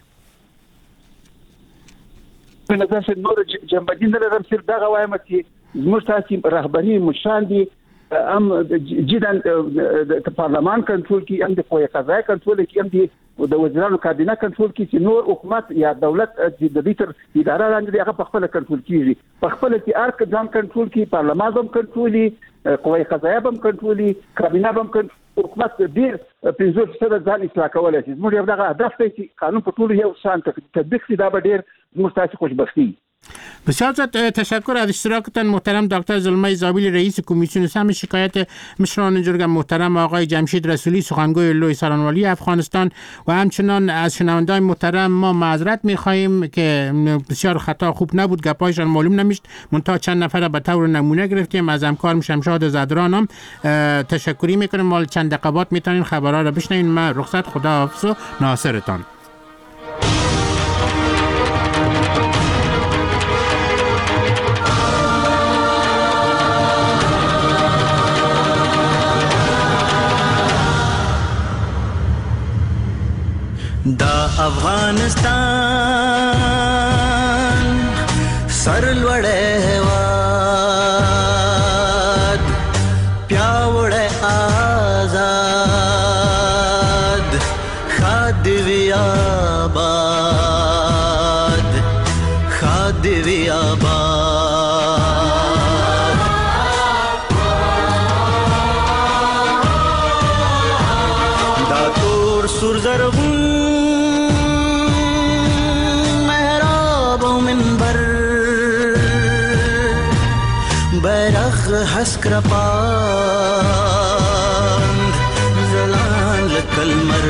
په نظر چې نور جنبدین نه لرم، صرف دغه وایم چې زموږ تاسې رهبري مشران دي هم جدا د پارلمان کنټرول کې، هم د قوه قضاییه کنټرول کې، هم د وزیرانو کابینه کنټرول کې، چې نور حکومت یا دولت د دې تر اداره لاندې دی هغه په خپل کنټرول کیږي. په خپل کې ارک ځان کنټرول کې، پارلمان هم کنټرولي، قوه قضاییه هم کنټرولي، کابینه هم کنټرول. حکومت ډیر پنځه فیصد ځان اصلاح کولای شي. زموږ یو دغه هدف دی چې قانون په ټولو یو شان تطبیق شي، دا به ډیر زموږ تاسې خوشبختي. بسیار زیاد تشکر از اشتراکتان محترم دکتر زلمه زابلی، رئیس کمیسیون سهم شکایت مشران جرگه، محترم آقای جمشید رسولی سخنگوی لوی سرانوالی افغانستان و همچنان از شنوندگان محترم ما معذرت می‌خواهیم که بسیار خطا خوب نبود، گپایشان معلوم نمیشد، منتها چند نفر به طور نمونه گرفتیم. از همکارم شمشاد زدران هم تشکری میکنیم. مال چند دقیقه بعد میتونین خبرها را بشنوین. من رخصت، خداحافظ و ناصرتان. دا افغانستان سرلوړی هېواد، پیاوړی آزاد، ښاد دې وي آباد، ښاد دې وي آباد. دا تور سور زرغون بیرغ حسک رپاند زلان لکلمر.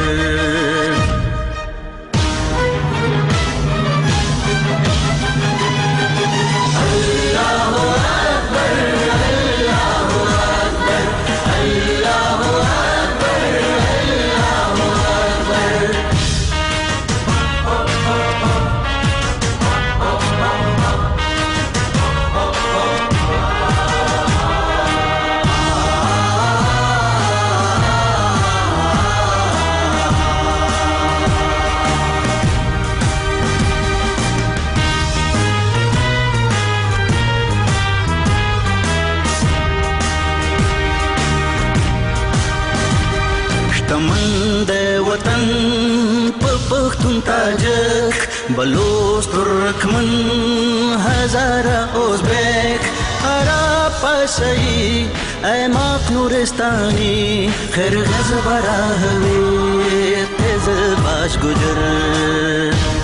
تاجک بلوچ ترکمن هزاره ازبک عرب پشهی ایماق نورستانی خرغز براهوی تیز باش گجر.